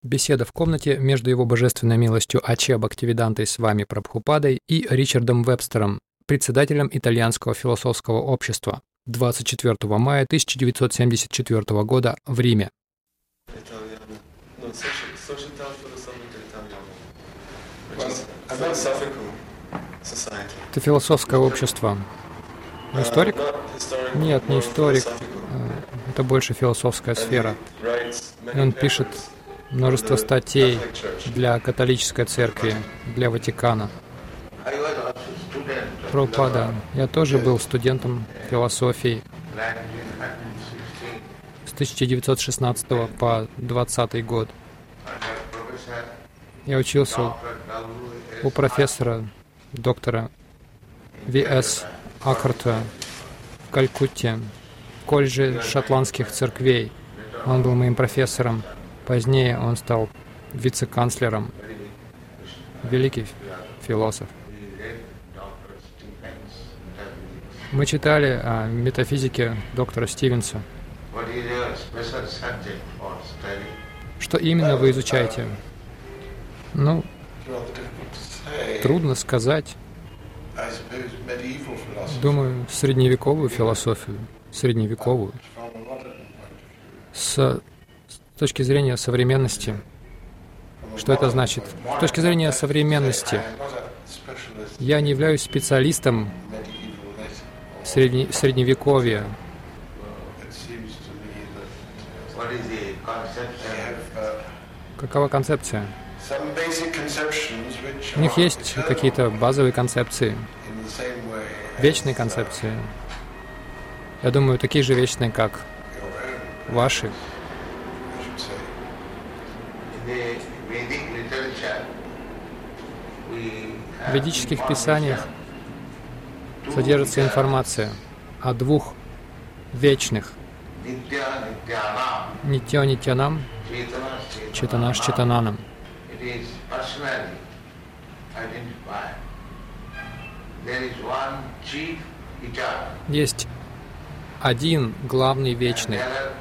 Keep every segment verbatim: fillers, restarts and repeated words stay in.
Беседа в комнате между его божественной милостью Аче Бхактивидантой с вами Прабхупадой и Ричардом Вебстером, председателем Итальянского философского общества, двадцать четвёртого мая тысяча девятьсот семьдесят четвёртого года в Риме. Это философское общество. Историк? Нет, не историк. Это больше философская сфера. И он пишет множество статей для католической церкви, для Ватикана. Прабхупада. Я тоже был студентом философии с тысяча девятьсот шестнадцатого по двадцатый год. Я учился у профессора, доктора Ви Эс Акхарта в Калькутте, в колледже шотландских церквей. Он был моим профессором. Позднее он стал вице-канцлером. Великий философ. Мы читали о метафизике доктора Стивенса. Что именно вы изучаете? Ну, трудно сказать. Думаю, средневековую философию. Средневековую. С С точки зрения современности. Что это значит? С точки зрения современности. Я не являюсь специалистом средне, средневековья. Какова концепция? У них есть какие-то базовые концепции, вечные концепции. Я думаю, такие же вечные, как ваши. В ведических писаниях содержится информация о двух вечных Нитья Нитьянам, Читанаш Читананам. Есть один главный вечный,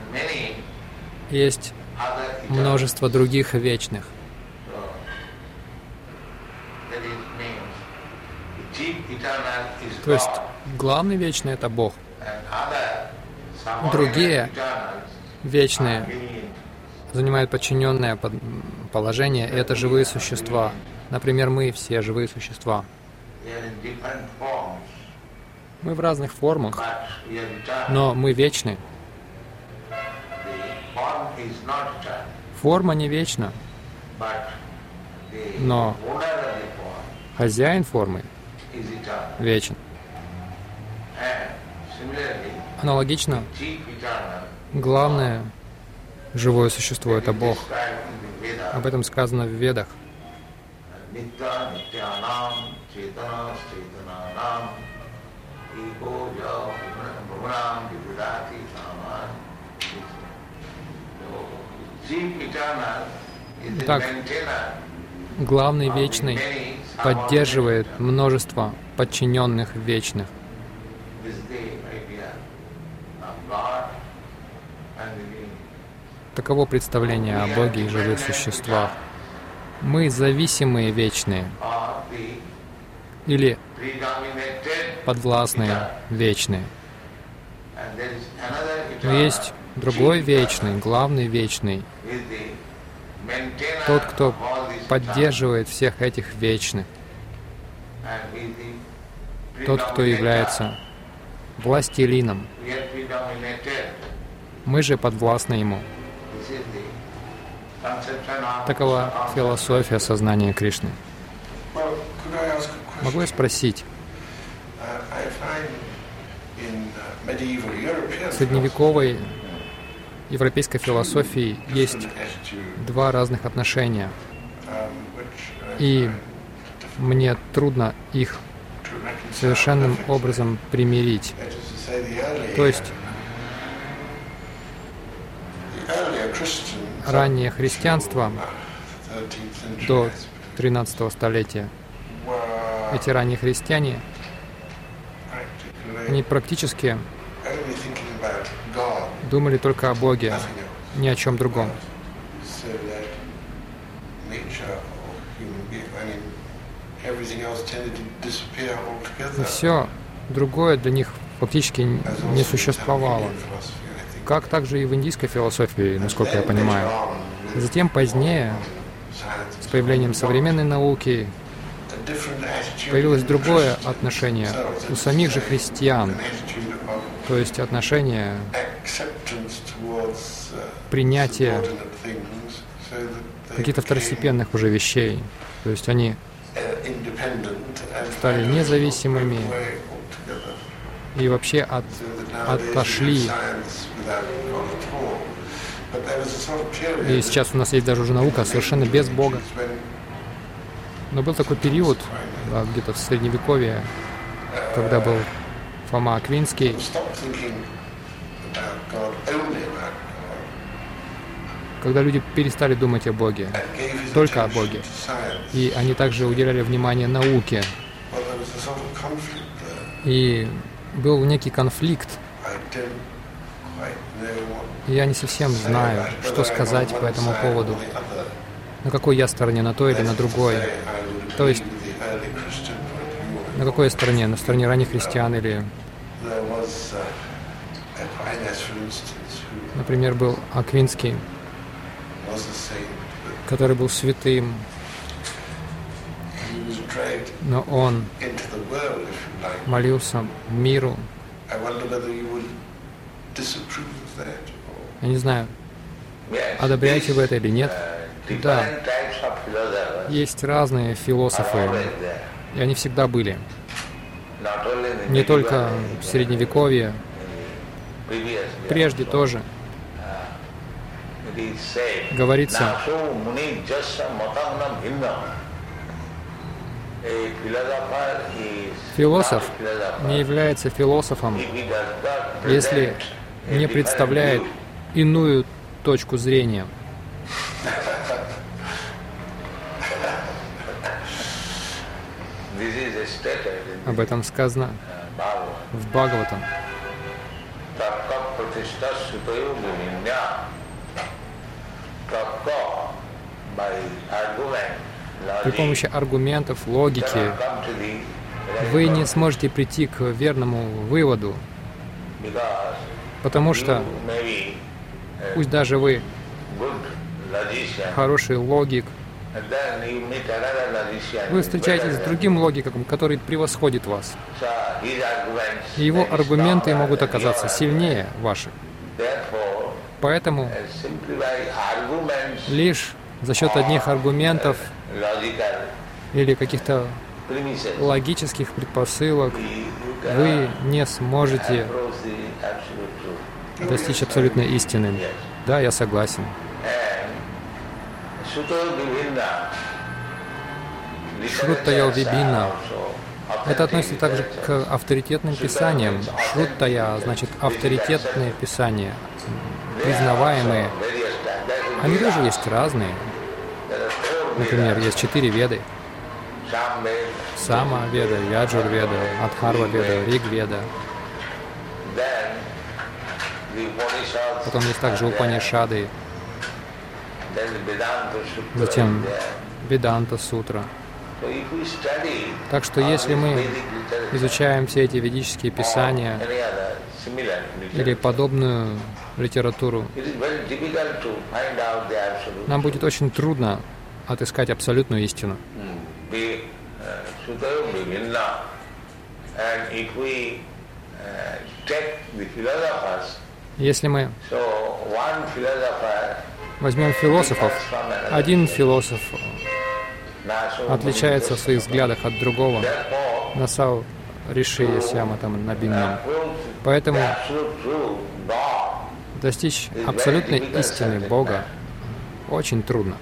есть множество других вечных. То есть главный вечный — это Бог. Другие вечные занимают подчиненное положение, и это живые существа. Например, мы все живые существа. Мы в разных формах, но мы вечны. Форма не вечна, но хозяин формы вечен. Аналогично, главное живое существо — это Бог. Об этом сказано в Ведах. Так, главный вечный поддерживает множество подчиненных вечных. Таково представление о Боге и живых существах. Мы зависимые вечные или подвластные вечные. Но есть другой вечный, главный вечный, тот, кто поддерживает всех этих вечных, тот, кто является властелином. Мы же подвластны ему. Такова философия сознания Кришны. Могу я спросить? В средневековой европейской философии есть два разных отношения, и мне трудно их совершенным образом примирить. То есть раннее христианство до тринадцатого столетия, эти ранние христиане, они практически думали только о Боге, ни о чем другом. И все другое для них фактически не существовало. Как также и в индийской философии, насколько я понимаю. Затем позднее, с появлением современной науки, появилось другое отношение у самих же христиан, то есть отношение принятия каких-то второстепенных уже вещей. То есть они стали независимыми и вообще от, отошли. И сейчас у нас есть даже уже наука совершенно без Бога. Но был такой период, да, где-то в Средневековье, когда был Фома Аквинский, когда люди перестали думать о Боге, только о Боге, и они также уделяли внимание науке. И был некий конфликт. Я не совсем знаю, что сказать по этому поводу. На какой я стороне, на той или на другой. То есть, на какой я стороне? На стороне ранних христиан или... Например, был Аквинский, который был святым, но он молился миру. Я не знаю, одобряете вы это или нет. Да, есть разные философы, и они всегда были. Не только в Средневековье, прежде тоже. Говорится, философ не является философом, если не представляет иную точку зрения. Об этом сказано в Бхагаватам. При помощи аргументов, логики вы не сможете прийти к верному выводу, потому что пусть даже вы хороший логик, вы встречаетесь с другим логиком, который превосходит вас. И его аргументы могут оказаться сильнее ваших. Поэтому лишь за счет одних аргументов или каких-то логических предпосылок вы не сможете достичь абсолютной истины. Да, я согласен. Шруттая Вибхинна. Это относится также к авторитетным писаниям. Шруттая значит авторитетные писания, признаваемые. Они тоже есть разные. Например, есть четыре веды. Сама-веда, Яджур-веда, Адхарва-веда, Риг-веда. Потом есть также Упанишады. Затем Веданта-сутра. Так что если мы изучаем все эти ведические писания или подобную литературу, нам будет очень трудно отыскать абсолютную истину. Если мы возьмем философов, один философ отличается в своих взглядах от другого. Насау Риши Ясьяма там Набиннам. Поэтому достичь абсолютной истины Бога очень трудно.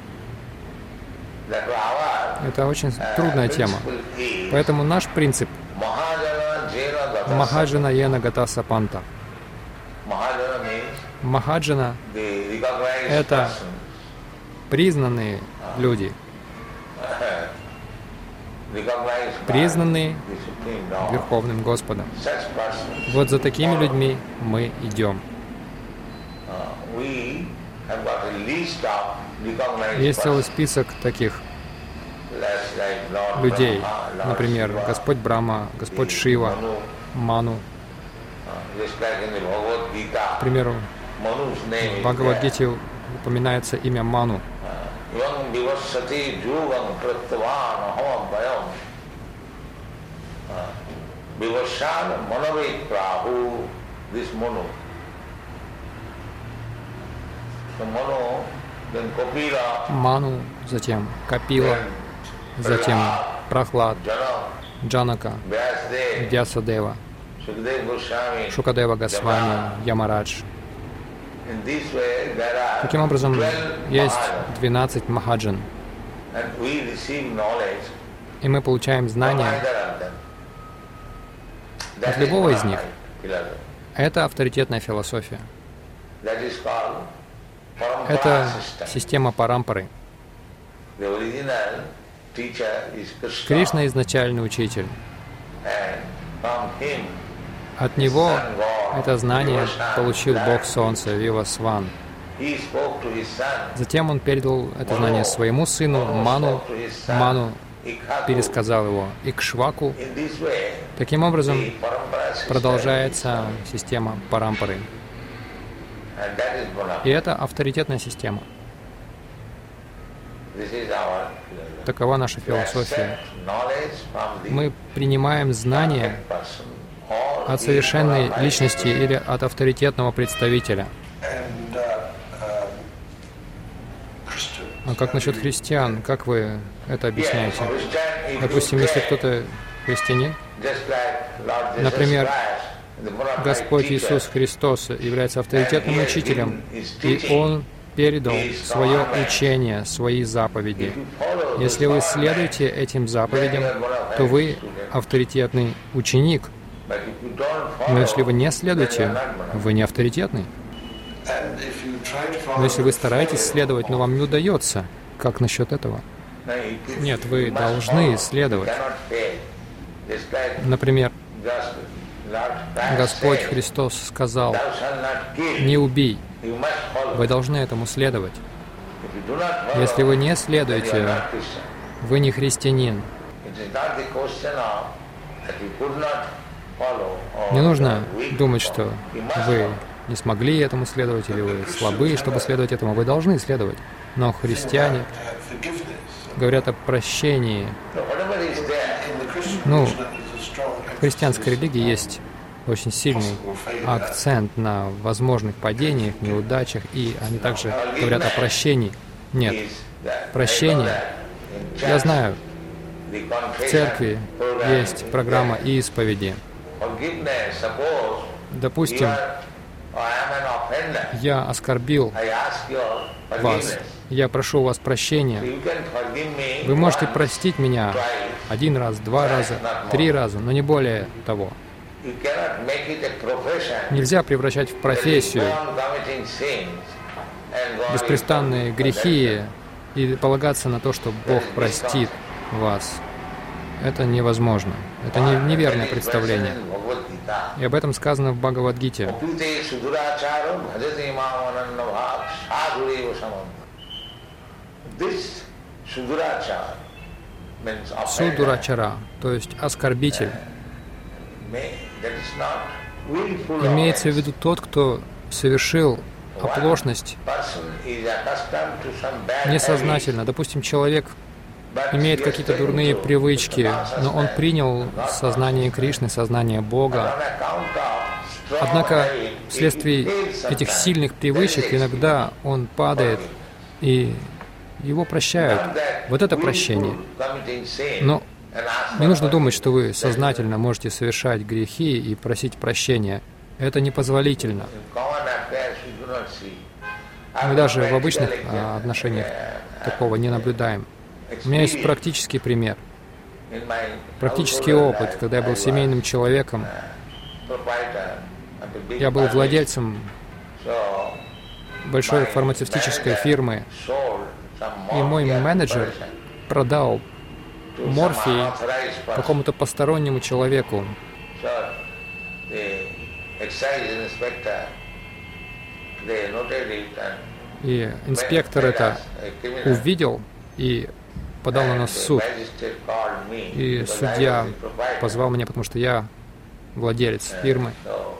Это очень трудная тема. Поэтому наш принцип Махаджана Йена Гата Сапанта. Махаджана — это признанные люди, признанные Верховным Господом. Вот за такими людьми мы идем. Есть целый список таких людей. Например, Господь Брахма, Господь Шива, Ману. К примеру, в Бхагавад-гите упоминается имя Ману. Ману, затем Капила, затем Прахлад, Джанака, Вьясадева, Шукадева Госвами, Ямарадж. Таким образом, есть двенадцать махаджан, и мы получаем знания от любого из них. Это авторитетная философия. Это система парампары. Кришна — изначальный учитель. От него это знание получил Бог Солнца, Вивасван. Затем он передал это знание своему сыну Ману. Ману пересказал его Икшваку. Таким образом, продолжается система парампары. И это авторитетная система. Такова наша философия. Мы принимаем знания от совершенной личности или от авторитетного представителя. А как насчет христиан? Как вы это объясняете? Допустим, если кто-то христианин, например, Господь Иисус Христос является авторитетным учителем, и Он передал свое учение, свои заповеди. Если вы следуете этим заповедям, то вы авторитетный ученик. Но если вы не следуете, вы не авторитетный. Но если вы стараетесь следовать, но вам не удается, как насчет этого? Нет, вы должны следовать. Например, Господь Христос сказал: «Не убей». Вы должны этому следовать. Если вы не следуете, вы не христианин. Не нужно думать, что вы не смогли этому следовать, или вы слабы, чтобы следовать этому. Вы должны следовать. Но христиане говорят о прощении. Ну, в христианской религии есть очень сильный акцент на возможных падениях, неудачах, и они также говорят о прощении. Нет, прощение. Я знаю, в церкви есть программа исповеди. Допустим, я оскорбил вас, я прошу у вас прощения. Вы можете простить меня один раз, два раза, три раза, но не более того. Нельзя превращать в профессию беспрестанные грехи и полагаться на то, что Бог простит вас. Это невозможно. Это не, неверное представление. И об этом сказано в Бхагавад-гите. Судурачара, то есть оскорбитель, имеется в виду тот, кто совершил оплошность несознательно. Допустим, человек имеет какие-то дурные привычки, но он принял сознание Кришны, сознание Бога. Однако вследствие этих сильных привычек иногда он падает, и его прощают. Вот это прощение. Но не нужно думать, что вы сознательно можете совершать грехи и просить прощения. Это непозволительно. Мы даже в обычных а, отношениях такого не наблюдаем. У меня есть практический пример, практический опыт, когда я был семейным человеком. Я был владельцем большой фармацевтической фирмы, и мой менеджер продал морфий какому-то постороннему человеку. И инспектор это увидел и подал на нас в суд. И судья позвал меня, потому что я владелец фирмы.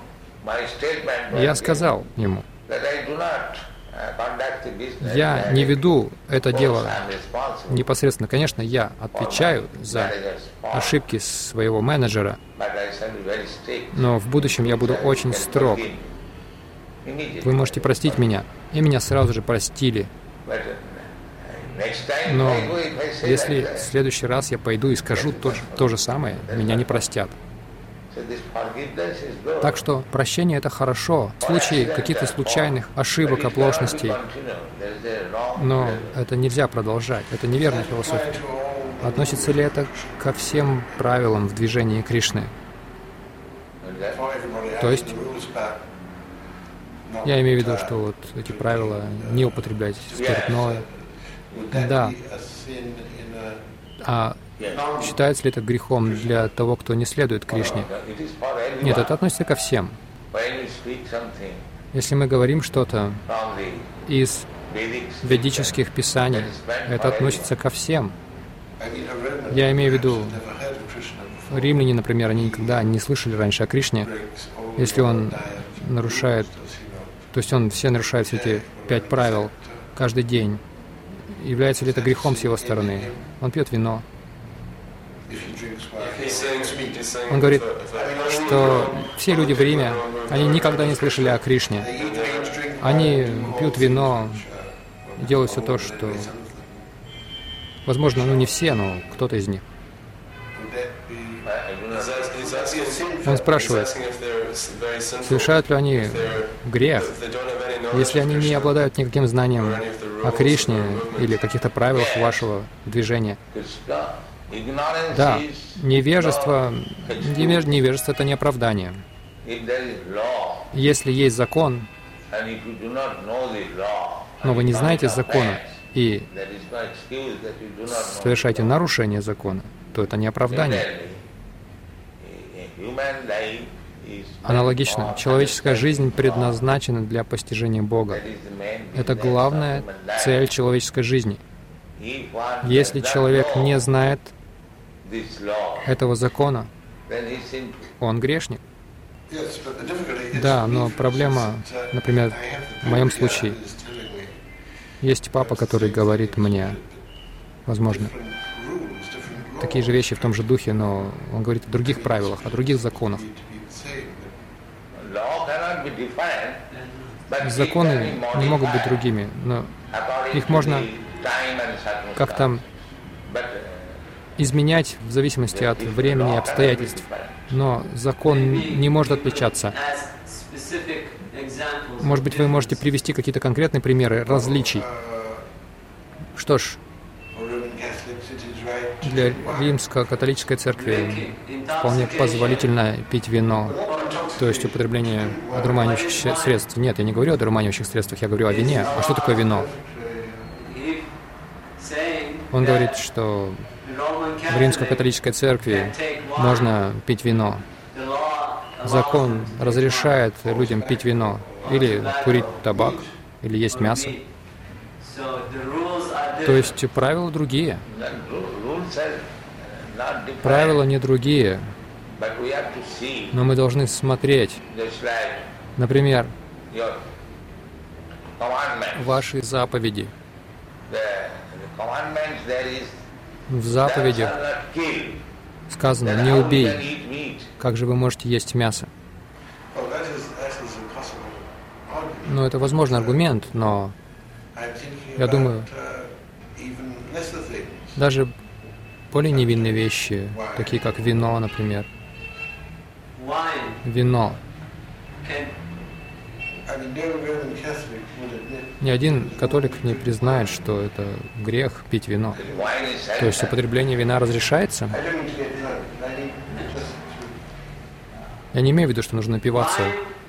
И я сказал ему, я не веду это дело непосредственно. Конечно, я отвечаю за ошибки своего менеджера, но в будущем я буду очень строг. Вы можете простить меня. И меня сразу же простили. Но если в следующий раз я пойду и скажу то, то же самое, меня не простят. Так что прощение — это хорошо. В случае каких-то случайных ошибок, оплошностей, но это нельзя продолжать. Это неверная философия. Относится ли это ко всем правилам в движении Кришны? То есть, я имею в виду, что вот эти правила не употреблять спиртное. Да. А считается ли это грехом для того, кто не следует Кришне? Нет, это относится ко всем. Если мы говорим что-то из ведических писаний, это относится ко всем. Я имею в виду, римляне, например, они никогда не слышали раньше о Кришне. Если он нарушает, то есть он все нарушает все эти пять правил каждый день, является ли это грехом с его стороны? Он пьет вино. Он говорит, что все люди в Риме, они никогда не слышали о Кришне. Они пьют вино, делают все то, что... Возможно, ну не все, но кто-то из них. Он спрашивает, совершают ли они грех, если они не обладают никаким знанием о Кришне или каких-то правилах вашего движения. Да, невежество, невеж, невежество — это не оправдание. Если есть закон, но вы не знаете закона и совершаете нарушение закона, то это не оправдание. Аналогично, человеческая жизнь предназначена для постижения Бога. Это главная цель человеческой жизни. Если человек не знает этого закона, он грешник. Да, но проблема, например, в моем случае, есть папа, который говорит мне, возможно, такие же вещи в том же духе, но он говорит о других правилах, о других законах. Законы не могут быть другими, но их можно как-то изменять в зависимости от времени и обстоятельств. Но закон не может отличаться. Может быть, вы можете привести какие-то конкретные примеры различий. Что ж, для римско-католической церкви вполне позволительно пить вино, то есть употребление одурманивающих средств. Нет, я не говорю о одурманивающих средствах, я говорю о вине. А что такое вино? Он говорит, что в римско-католической церкви можно пить вино. Закон разрешает людям пить вино, или курить табак, или есть мясо. То есть правила другие. Правила не другие, но мы должны смотреть. Например, ваши заповеди. В заповедях сказано: «Не убей». Как же вы можете есть мясо? Ну, это, возможно, аргумент, но я думаю, даже более невинные вещи, такие как вино, например. Вино. Ни один католик не признает, что это грех пить вино. То есть употребление вина разрешается. Я не имею в виду, что нужно напиваться.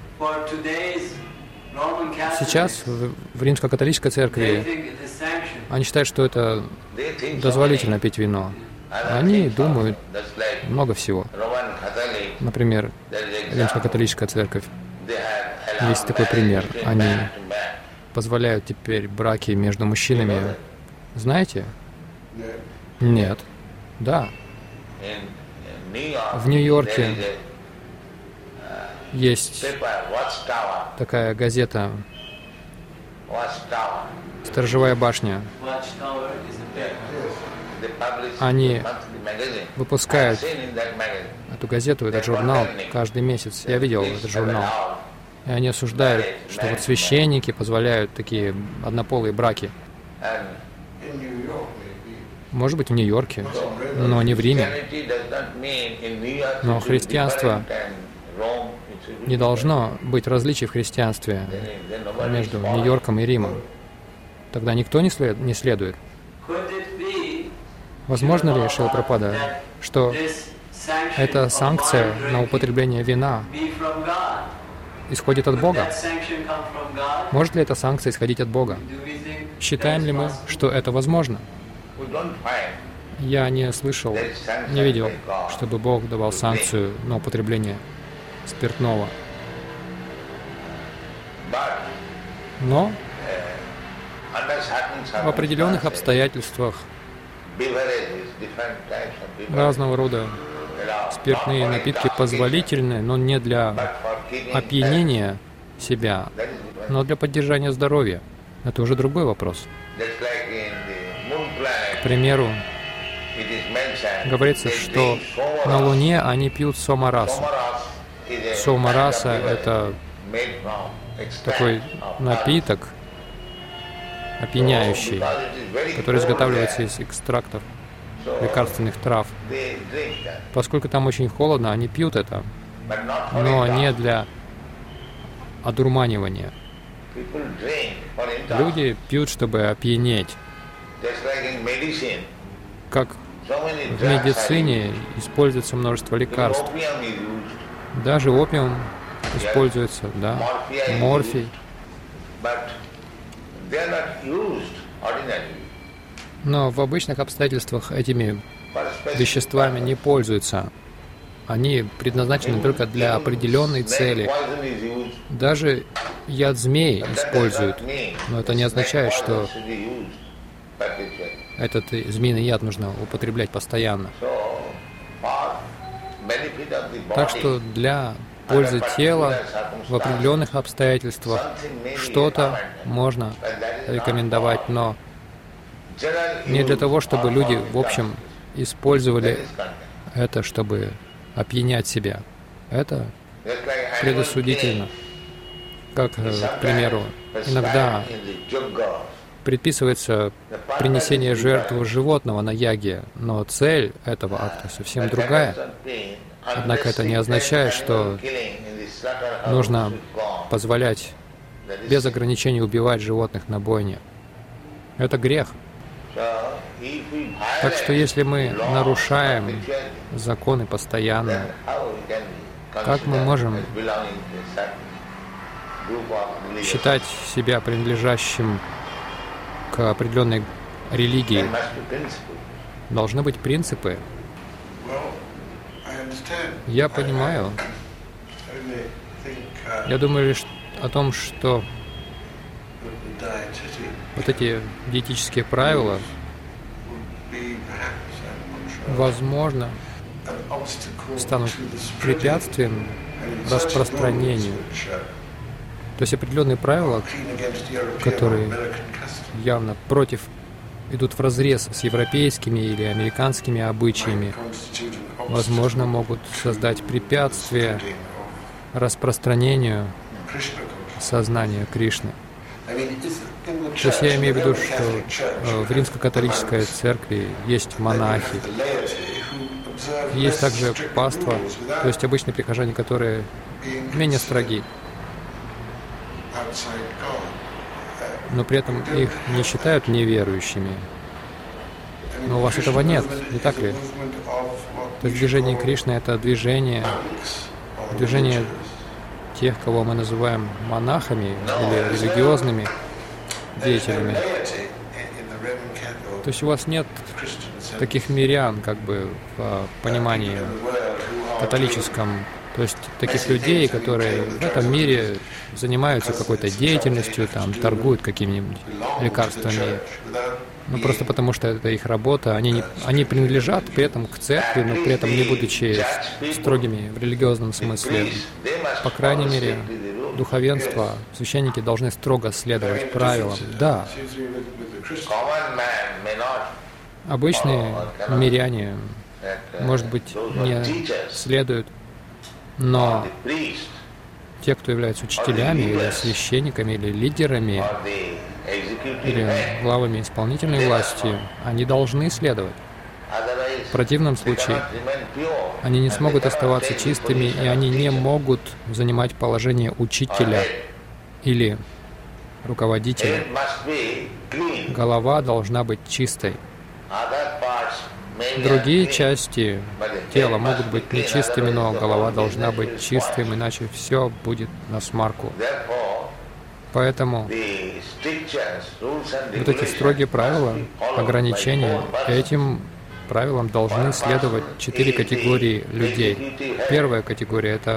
Сейчас в, в римско-католической церкви они считают, что это дозволительно пить вино. Они думают много всего. Например, римско-католическая церковь. Есть такой пример. Они позволяют теперь браки между мужчинами. Знаете? Нет. Да. В Нью-Йорке есть такая газета «Сторожевая башня». Они выпускают эту газету, этот журнал каждый месяц. Я видел этот журнал. И они осуждают, что вот священники позволяют такие однополые браки. Может быть, в Нью-Йорке, но не в Риме. Но христианство не должно быть различий в христианстве между Нью-Йорком и Римом. Тогда никто не, след, не следует. Возможно ли, Шрила Прабхупада, что эта санкция на употребление вина исходит от Бога? Может ли эта санкция исходить от Бога? Считаем ли мы, что это возможно? Я не слышал, не видел, чтобы Бог давал санкцию на употребление спиртного. Но в определенных обстоятельствах разного рода спиртные напитки позволительны, но не для опьянения себя, но для поддержания здоровья. Это уже другой вопрос. К примеру, говорится, что на Луне они пьют сомарасу. Сомараса — это такой напиток опьяняющий, который изготавливается из экстрактов лекарственных трав. Поскольку там очень холодно, они пьют это, но не для одурманивания. Люди пьют, чтобы опьянеть. Как в медицине используется множество лекарств. Даже опиум используется, да, морфий. Но в обычных обстоятельствах этими веществами не пользуются. Они предназначены только для определенной цели. Даже яд змей используют, но это не означает, что этот змеиный яд нужно употреблять постоянно. Так что для пользы тела в определенных обстоятельствах что-то можно рекомендовать, но не для того, чтобы люди, в общем, использовали это, чтобы опьянять себя. Это предосудительно. Как, к примеру, иногда предписывается принесение жертвы животного на яге, но цель этого акта совсем другая. Однако это не означает, что нужно позволять без ограничений убивать животных на бойне. Это грех. Так что если мы нарушаем законы постоянно, как мы можем считать себя принадлежащим к определенной религии? Должны быть принципы. Я понимаю. Я думаю лишь о том, что вот эти диетические правила, возможно, станут препятствием распространению. То есть определенные правила, которые явно против, идут вразрез с европейскими или американскими обычаями, возможно, могут создать препятствие распространению сознания Кришны. То есть я имею в виду, что в римско-католической церкви есть монахи, есть также паства, то есть обычные прихожане, которые менее строги, но при этом их не считают неверующими. Но у вас этого нет, не так ли? То есть движение Кришны — это движение, движение тех, кого мы называем монахами или религиозными деятелями. То есть у вас нет таких мирян, как бы в понимании католическом, то есть таких людей, которые в этом мире занимаются какой-то деятельностью, там, торгуют какими-нибудь лекарствами, Но просто потому, что это их работа, они, не, они принадлежат при этом к церкви, но при этом не будучи строгими в религиозном смысле. По крайней мере, духовенство, священники должны строго следовать правилам. Да, обычные миряне, может быть, не следуют, но те, кто являются учителями или священниками, или лидерами, или главами исполнительной власти, они должны следовать. В противном случае они не смогут оставаться чистыми, и они не могут занимать положение учителя или руководителя. Голова должна быть чистой. Другие части тела могут быть нечистыми, но голова должна быть чистым, иначе все будет насмарку. Поэтому вот эти строгие правила, ограничения, этим правилам должны следовать четыре категории людей. Первая категория — это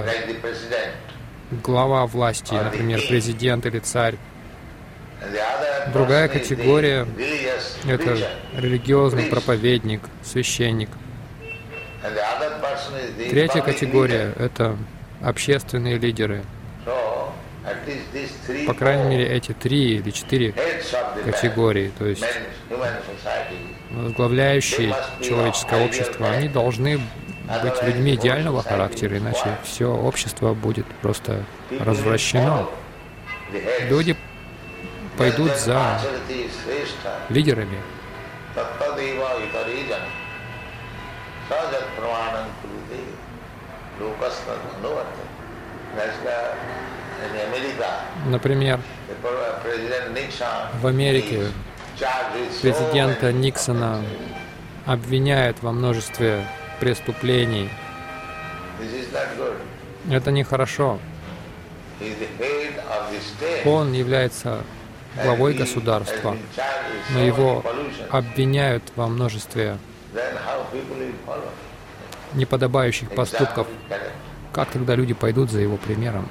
глава власти, например, президент или царь. Другая категория — это религиозный проповедник, священник. Третья категория — это общественные лидеры. По крайней мере, эти три или четыре категории, то есть возглавляющие человеческое общество, они должны быть людьми идеального характера, иначе все общество будет просто развращено. Люди пойдут за лидерами. Например, в Америке президента Никсона обвиняют во множестве преступлений. Это нехорошо. Он является главой государства, но его обвиняют во множестве неподобающих поступков. Как тогда люди пойдут за его примером?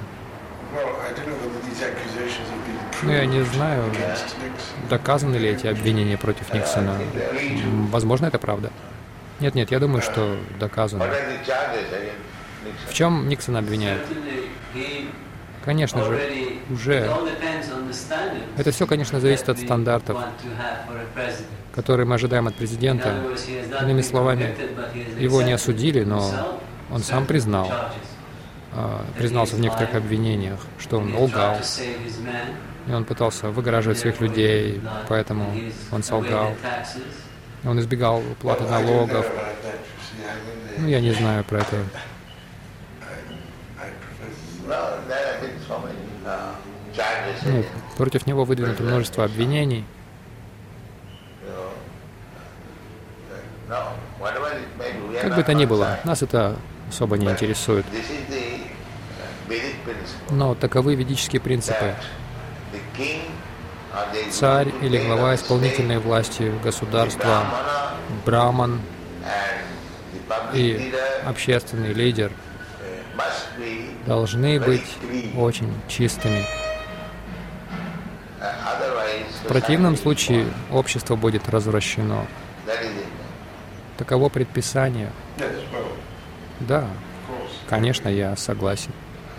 Ну, я не знаю, доказаны ли эти обвинения против Никсона. Возможно, это правда. Нет, нет, я думаю, что доказано. В чем Никсона обвиняют? Конечно же, уже... Это все, конечно, зависит от стандартов, которые мы ожидаем от президента. Иными словами, его не осудили, но он сам признал, признался в некоторых обвинениях, что он лгал, и он пытался выгораживать своих людей, поэтому он солгал. Он избегал уплаты налогов. Ну, я не знаю про это. Ну, против него выдвинуто множество обвинений. Как бы то ни было, нас это особо не интересует. Но таковы ведические принципы. Царь или глава исполнительной власти государства, браман и общественный лидер должны быть очень чистыми. В противном случае общество будет развращено. Таково предписание. Да, конечно, я согласен.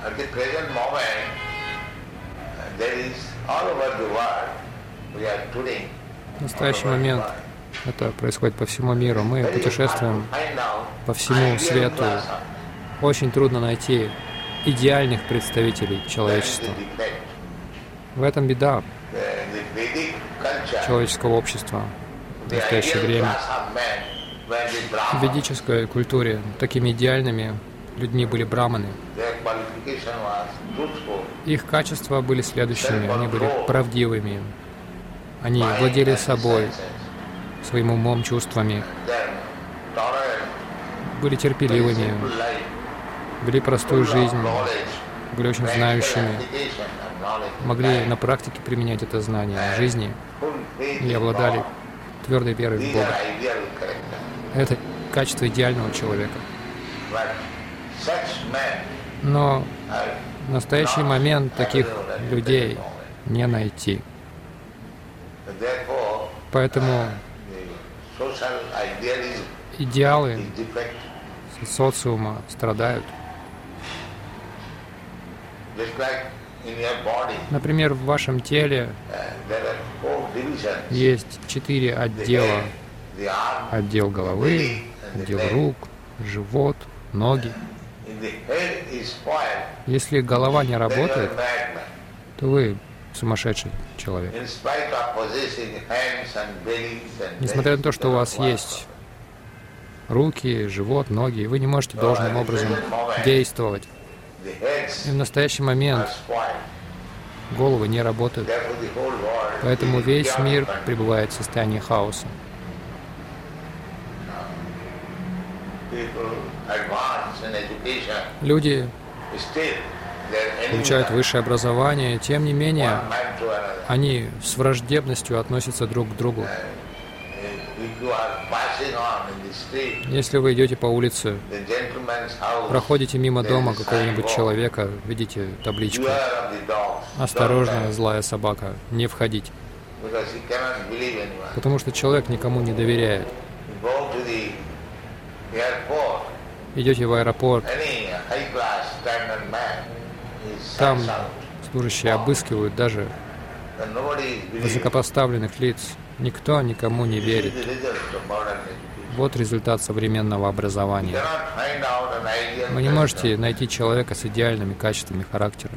В настоящий момент это происходит по всему миру. Мы путешествуем по всему свету. Очень трудно найти идеальных представителей человечества. В этом беда человеческого общества в настоящее время. В ведической культуре такими идеальными людьми были браманы. Их качества были следующими. Они были правдивыми. Они владели собой, своим умом, чувствами. Были терпеливыми. Вели простую жизнь. Были очень знающими. Могли на практике применять это знание в жизни. И обладали твердой верой в Бога. Это качество идеального человека. Но в настоящий момент таких людей не найти. Поэтому идеалы социума страдают. Например, в вашем теле есть четыре отдела. Отдел головы, отдел рук, живот, ноги. Если голова не работает, то вы сумасшедший человек. Несмотря на то, что у вас есть руки, живот, ноги, вы не можете должным образом действовать. И в настоящий момент головы не работают. Поэтому весь мир пребывает в состоянии хаоса. Люди получают высшее образование, тем не менее, они с враждебностью относятся друг к другу. Если вы идете по улице, проходите мимо дома какого-нибудь человека, видите табличку «Осторожно, злая собака, не входить». Потому что человек никому не доверяет. Идете в аэропорт, там служащие обыскивают даже высокопоставленных лиц. Никто никому не верит. Вот результат современного образования. Вы не можете найти человека с идеальными качествами характера.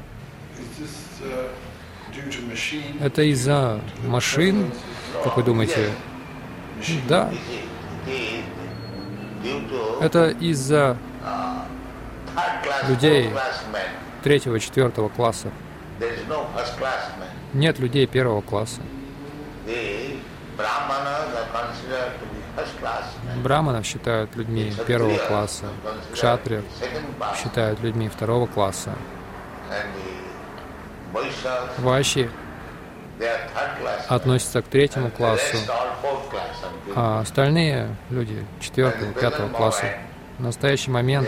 Это из-за машин, как вы думаете? Да. Это из-за людей третьего, четвертого класса. Нет людей первого класса. Браманов считают людьми первого класса, кшатриев считают людьми второго класса, вайши относятся к третьему классу, а остальные люди четвертого, пятого класса. В настоящий момент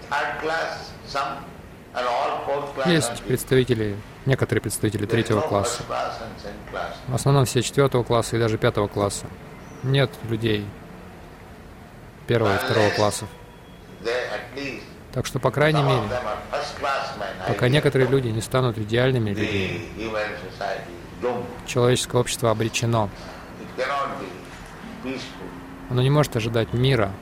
есть представители, некоторые представители третьего класса. В основном все четвертого класса и даже пятого класса. Нет людей первого и второго классов. Так что, по крайней мере, пока некоторые люди не станут идеальными людьми, человеческое общество обречено. Оно не может ожидать мира.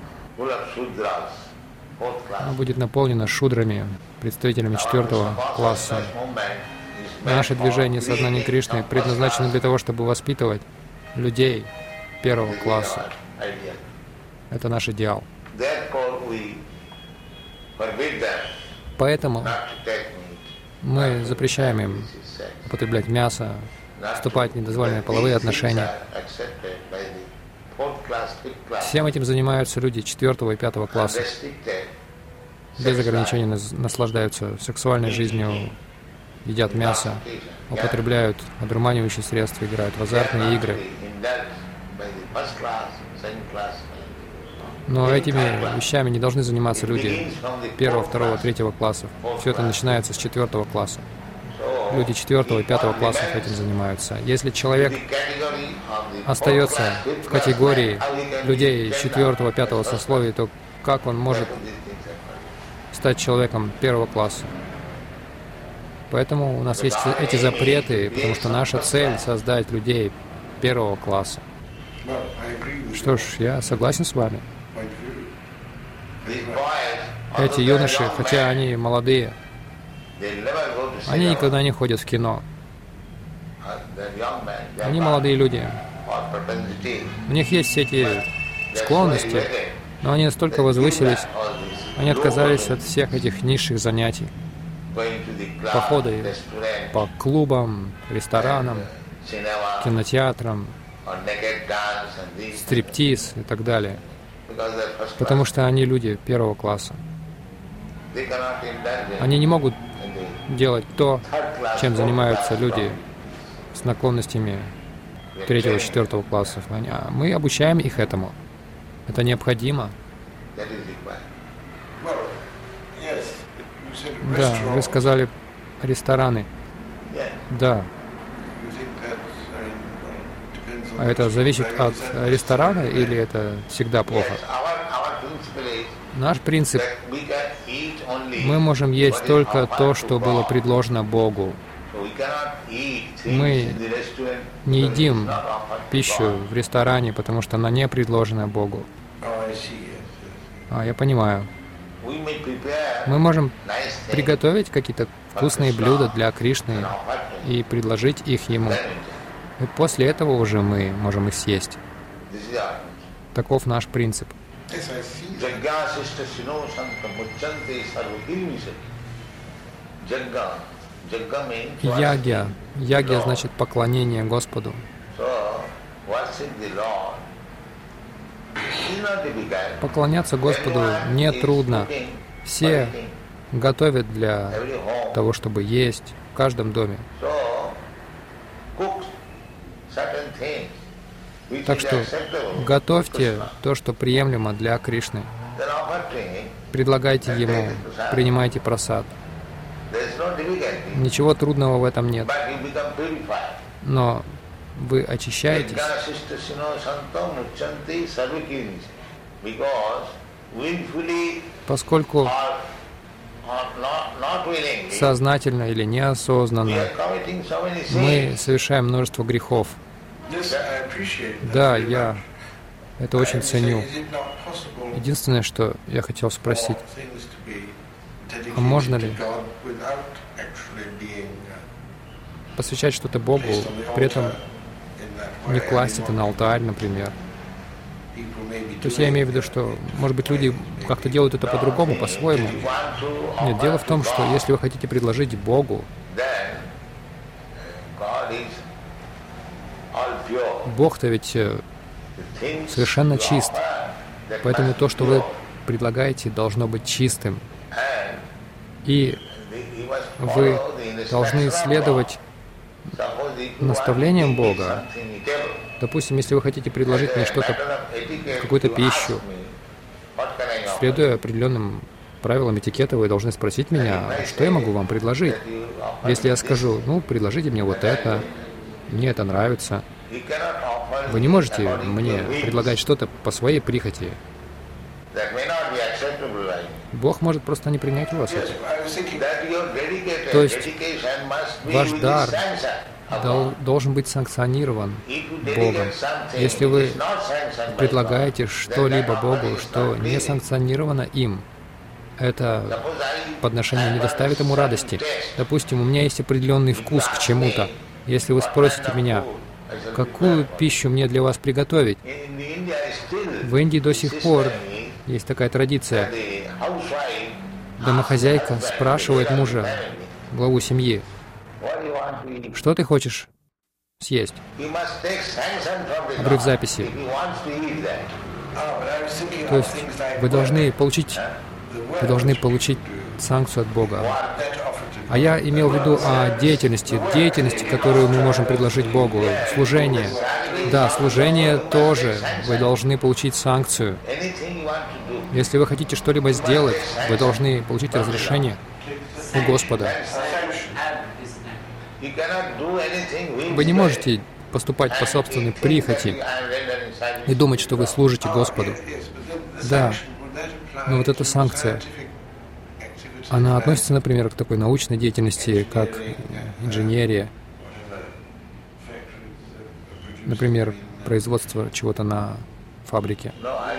Оно будет наполнено шудрами, представителями четвертого класса. Наше движение сознания Кришны предназначено для того, чтобы воспитывать людей первого класса. Это наш идеал. Поэтому мы запрещаем им употреблять мясо, вступать в недозволенные половые отношения. Всем этим занимаются люди четвертого и пятого класса. Без ограничений наслаждаются сексуальной жизнью, едят мясо, употребляют одурманивающие средства, играют в азартные игры. Но этими вещами не должны заниматься люди первого, второго, третьего классов. Все это начинается с четвертого класса. Люди четвертого и пятого классов этим занимаются. Если человек остается в категории людей четвертого, пятого сословия, то как он может стать человеком первого класса? Поэтому у нас есть эти запреты, потому что наша цель — создать людей первого класса. Что ж, я согласен с вами. Эти юноши, хотя они молодые, они никогда не ходят в кино. Они молодые люди. У них есть все эти склонности, но они настолько возвысились, они отказались от всех этих низших занятий. Походы по клубам, ресторанам, кинотеатрам, стриптиз и так далее. Потому что они люди первого класса. Они не могут делать то, чем занимаются люди с наклонностями третьего и четвертого классов. Они, а мы обучаем их этому. Это необходимо. Да, вы сказали рестораны. Да. А это зависит от ресторана или это всегда плохо? Наш принцип — мы можем есть только то, что было предложено Богу. Мы не едим пищу в ресторане, потому что она не предложена Богу. А, я понимаю. Мы можем приготовить какие-то вкусные блюда для Кришны и предложить их Ему. И после этого уже мы можем их съесть. Таков наш принцип. Ягья. Ягья значит поклонение Господу. Поклоняться Господу не трудно. Все готовят для того, чтобы есть в каждом доме. Так что готовьте то, что приемлемо для Кришны. Предлагайте Ему, принимайте прасад. Ничего трудного в этом нет. Но вы очищаетесь, поскольку сознательно или неосознанно мы совершаем множество грехов. Да, я это очень ценю. Единственное, что я хотел спросить, а можно ли посвящать что-то Богу, при этом не класть это на алтарь, например? То есть я имею в виду, что, может быть, люди как-то делают это по-другому, по-своему. Нет, дело в том, что если вы хотите предложить Богу, Бог-то ведь совершенно чист. Поэтому то, что вы предлагаете, должно быть чистым. И вы должны следовать наставлениям Бога. Допустим, если вы хотите предложить мне что-то, какую-то пищу, следуя определенным правилам этикета, вы должны спросить меня, что я могу вам предложить. Если я скажу, ну, предложите мне вот это, мне это нравится. Вы не можете мне предлагать что-то по своей прихоти. Бог может просто не принять у вас это. То есть ваш дар дол- должен быть санкционирован Богом. Если вы предлагаете что-либо Богу, что не санкционировано им, это подношение не доставит ему радости. Допустим, у меня есть определенный вкус к чему-то. Если вы спросите меня, какую пищу мне для вас приготовить, в Индии до сих пор есть такая традиция. Домохозяйка спрашивает мужа, главу семьи, что ты хочешь съесть? Обрыв записи. То есть вы должны получить, вы должны получить санкцию от Бога. А я имел в виду о деятельности, деятельности, которую мы можем предложить Богу, служение. Да, служение тоже. Вы должны получить санкцию. Если вы хотите что-либо сделать, вы должны получить разрешение у Господа. Вы не можете поступать по собственной прихоти и думать, что вы служите Господу. Да, но вот эта санкция, она относится, например, к такой научной деятельности, как инженерия, например, производство чего-то на фабрике.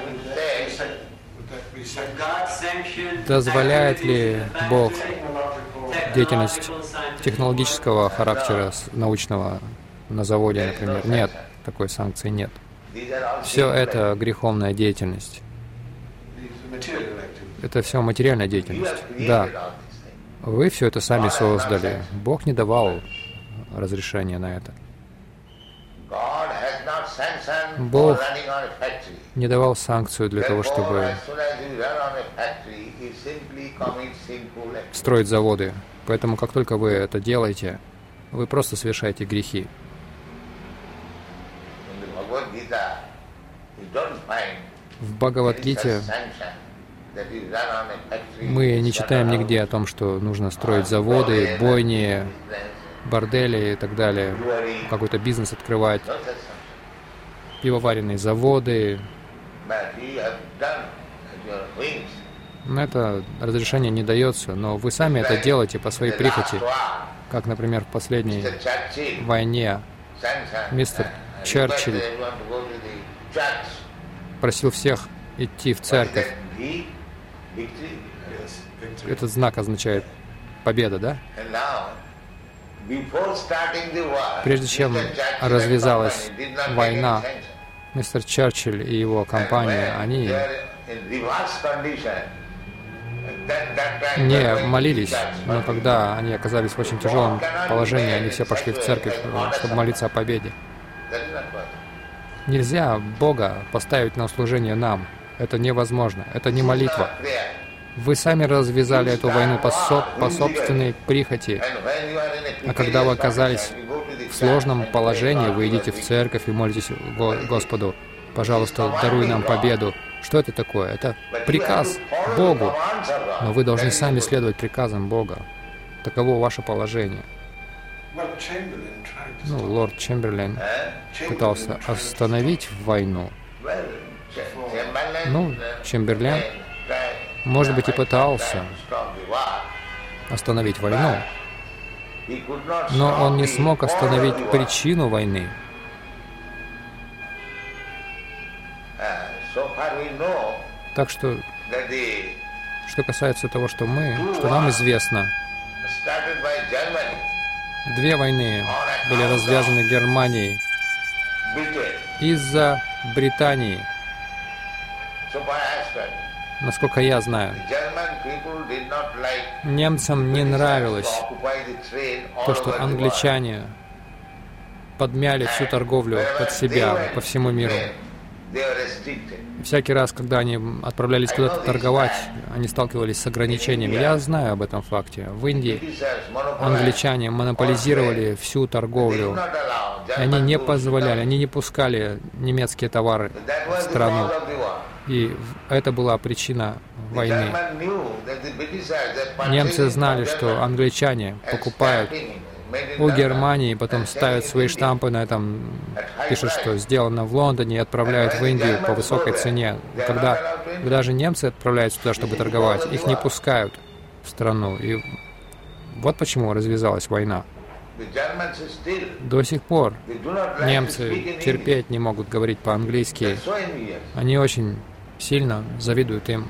Дозволяет ли Бог деятельность технологического характера, научного на заводе, например? Нет, такой санкции нет. Все это греховная деятельность. Это все материальная деятельность. Да. Вы все это сами создали. Бог не давал разрешения на это. Бог не давал санкцию для того, чтобы строить заводы. Поэтому, как только вы это делаете, вы просто совершаете грехи. В Бхагавад-гите мы не читаем нигде о том, что нужно строить заводы, бойни, бордели и так далее, какой-то бизнес открывать. пивоваренные заводы. На это разрешение не дается, но вы сами это делаете по своей прихоти. Как, например, в последней войне мистер Черчилль просил всех идти в церковь. Этот знак означает победа, да? Прежде чем развязалась война, мистер Черчилль и его компания, они не молились, но когда они оказались в очень тяжелом положении, они все пошли в церковь, чтобы молиться о победе. Нельзя Бога поставить на служение нам. Это невозможно. Это не молитва. Вы сами развязали эту войну по, со по собственной прихоти. А когда вы оказались в сложном положении, вы идите в церковь и молитесь Го Господу: «Пожалуйста, даруй нам победу». Что это такое? Это приказ Богу. Но вы должны сами следовать приказам Бога. Таково ваше положение. Ну, лорд Чемберлен пытался остановить войну. Ну, Чемберлен, может быть, и пытался остановить войну, но он не смог остановить причину войны. Так что, что касается того, что мы, что нам известно, две войны были развязаны Германией из-за Британии. Насколько я знаю, немцам не нравилось то, что англичане подмяли всю торговлю под себя по всему миру. Всякий раз, когда они отправлялись куда-то торговать, они сталкивались с ограничениями. Я знаю об этом факте. В Индии англичане монополизировали всю торговлю. И они не позволяли, они не пускали немецкие товары в страну. И это была причина войны. Немцы знали, что англичане покупают у Германии, потом ставят свои штампы на этом, пишут, что сделано в Лондоне, и отправляют в Индию по высокой цене. Когда даже немцы отправляют сюда, чтобы торговать, их не пускают в страну. И вот почему развязалась война. До сих пор немцы терпеть не могут говорить по-английски. Они очень сильно завидуют им.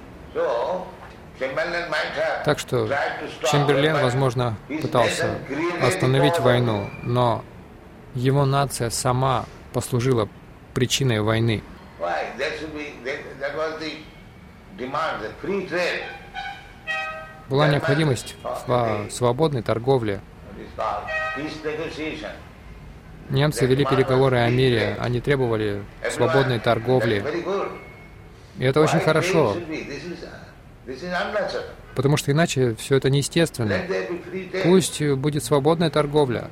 Так что Чемберлен, возможно, пытался остановить войну, но его нация сама послужила причиной войны. Была необходимость в свободной торговле. Немцы вели переговоры о мире, они требовали свободной торговли. И это очень хорошо, потому что иначе все это неестественно. Пусть будет свободная торговля.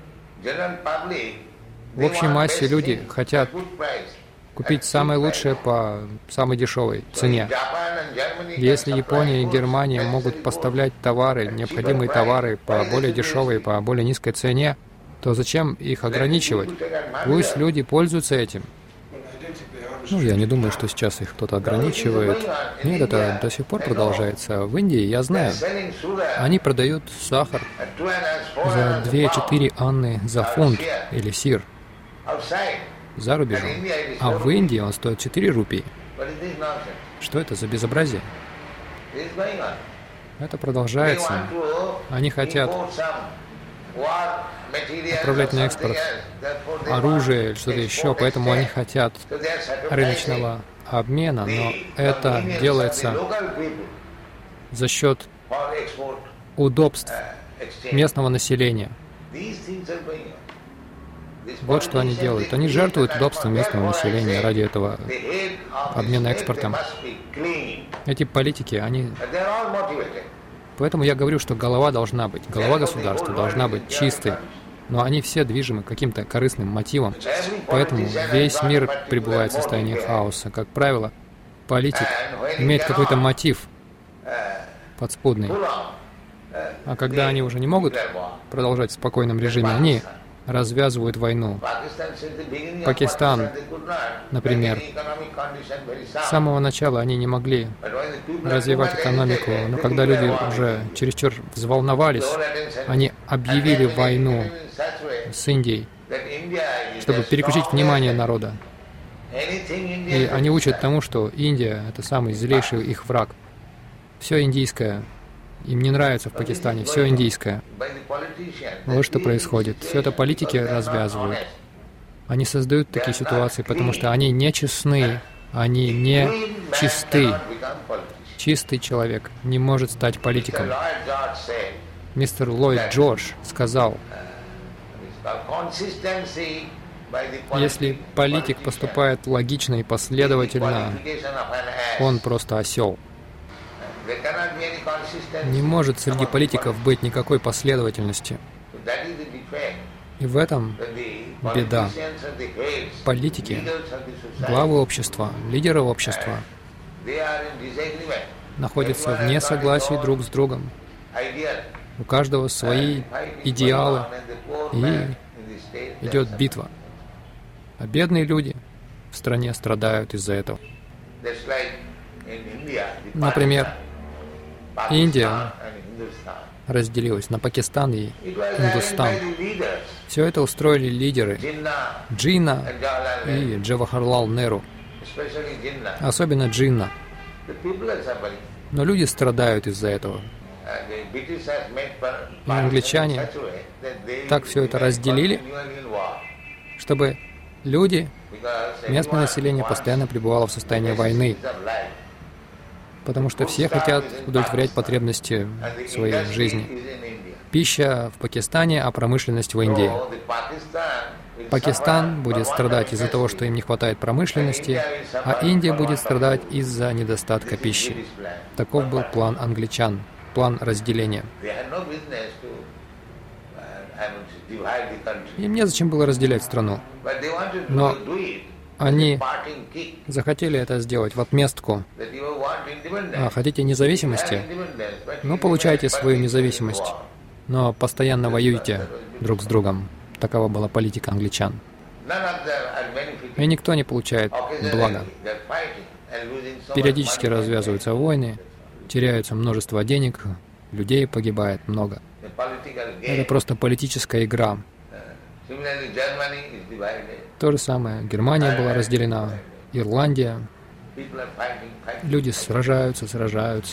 В общей массе люди хотят купить самое лучшее по самой дешевой цене. Если Япония и Германия могут поставлять товары, необходимые товары по более дешевой, по более низкой цене, то зачем их ограничивать? Пусть люди пользуются этим. Ну, я не думаю, что сейчас их кто-то ограничивает. Нет, это до сих пор продолжается. В Индии, я знаю, они продают сахар за две-четыре анны за фунт или сир за рубежом. А в Индии он стоит четыре рупии. Что это за безобразие? Это продолжается. Они хотят отправлять на экспорт оружие или что-то еще, поэтому они хотят рыночного обмена, но это делается за счет удобств местного населения. Вот что они делают. Они жертвуют удобством местного населения ради этого обмена экспортом. Эти политики, они... Поэтому я говорю, что голова должна быть, голова государства должна быть чистой, но они все движимы каким-то корыстным мотивом. Поэтому весь мир пребывает в состоянии хаоса. Как правило, политик имеет какой-то мотив подспудный. А когда они уже не могут продолжать в спокойном режиме, они развязывают войну. Пакистан, например, с самого начала они не могли развивать экономику, но когда люди уже чересчур взволновались, они объявили войну с Индией, чтобы переключить внимание народа. И они учат тому, что Индия — это самый злейший их враг. Все индийское. Им не нравится в Пакистане, все индийское. Вот что происходит. Все это политики развязывают. Они создают такие ситуации, потому что они не честны, они не чисты. Чистый человек не может стать политиком. Мистер Ллойд Джордж сказал, если политик поступает логично и последовательно, он просто осел. Не может среди политиков быть никакой последовательности. И в этом беда. Политики, главы общества, лидеры общества находятся в несогласии друг с другом. У каждого свои идеалы, и идет битва. А бедные люди в стране страдают из-за этого. Например, Индия разделилась на Пакистан и Индустан. Все это устроили лидеры Джинна и Джавахарлал Неру. Особенно Джинна. Но люди страдают из-за этого. И англичане так все это разделили, чтобы люди, местное население постоянно пребывало в состоянии войны. Потому что все хотят удовлетворять потребности своей жизни. Пища в Пакистане, а промышленность в Индии. Пакистан будет страдать из-за того, что им не хватает промышленности, а Индия будет страдать из-за недостатка пищи. Таков был план англичан, план разделения. Им незачем было разделять страну, но они захотели это сделать в отместку. А, хотите независимости? Ну, получайте свою независимость, но постоянно воюйте друг с другом. Такова была политика англичан. И никто не получает блага. Периодически развязываются войны, теряются множество денег, людей погибает много. Это просто политическая игра. То же самое. Германия была разделена, Ирландия. Люди сражаются, сражаются.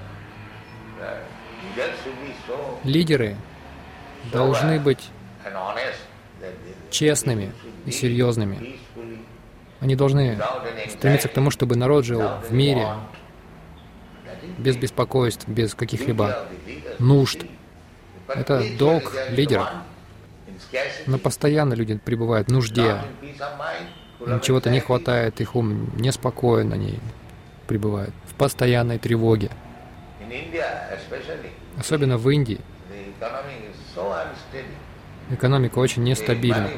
Лидеры должны быть честными и серьезными. Они должны стремиться к тому, чтобы народ жил в мире, без беспокойств, без каких-либо нужд. Это долг лидера. Но постоянно люди пребывают в нужде. Им чего-то не хватает, их ум неспокоен, они пребывают в постоянной тревоге. Особенно в Индии. Экономика очень нестабильна.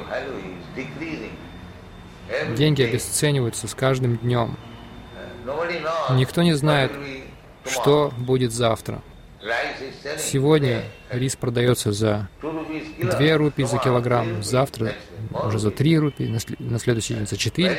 Деньги обесцениваются с каждым днем. Никто не знает, что будет завтра. Сегодня рис продается за две рупии за килограмм, завтра уже за три рупии, на следующий день за четыре.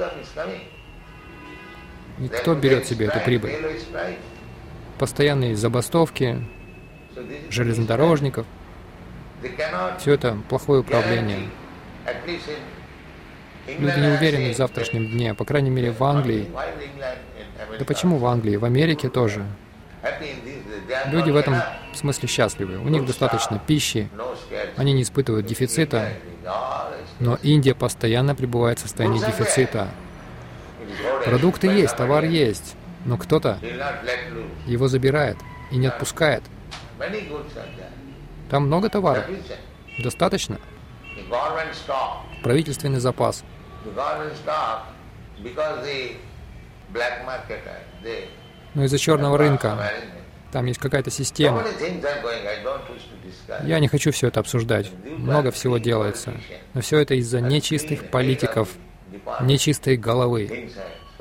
И кто берет себе эту прибыль? Постоянные забастовки железнодорожников. Все это плохое управление. Люди не уверены в завтрашнем дне, по крайней мере в Англии. Да почему в Англии? В Америке тоже. Люди в этом смысле счастливы. У них достаточно пищи, они не испытывают дефицита, но Индия постоянно пребывает в состоянии дефицита. Продукты есть, товар есть, но кто-то его забирает и не отпускает. Там много товара. Достаточно. Правительственный запас. Но из-за черного рынка там есть какая-то система. Я не хочу все это обсуждать. Много всего делается. Но все это из-за нечистых политиков, нечистой головы.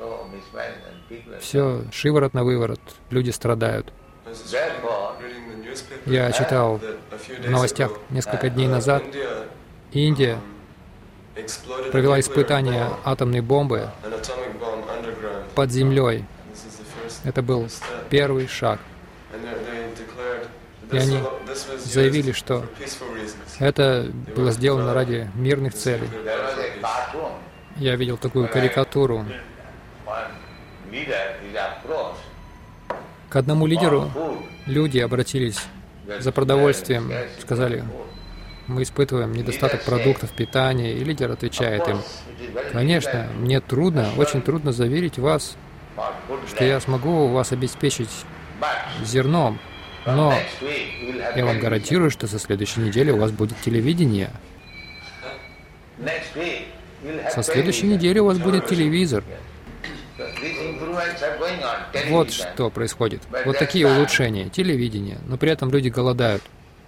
Все шиворот на выворот. Люди страдают. Я читал в новостях несколько дней назад, Индия провела испытание атомной бомбы под землей. Это был первый шаг. И они заявили, что это было сделано ради мирных целей. Я видел такую карикатуру. К одному лидеру люди обратились за продовольствием, сказали: мы испытываем недостаток продуктов питания, и лидер отвечает им: конечно, мне трудно, очень трудно заверить вас, что я смогу вас обеспечить зерном, но я вам гарантирую, что со следующей недели у вас будет телевидение. Со следующей недели у вас будет телевизор. Вот что происходит. Вот такие улучшения, телевидение, но при этом люди голодают.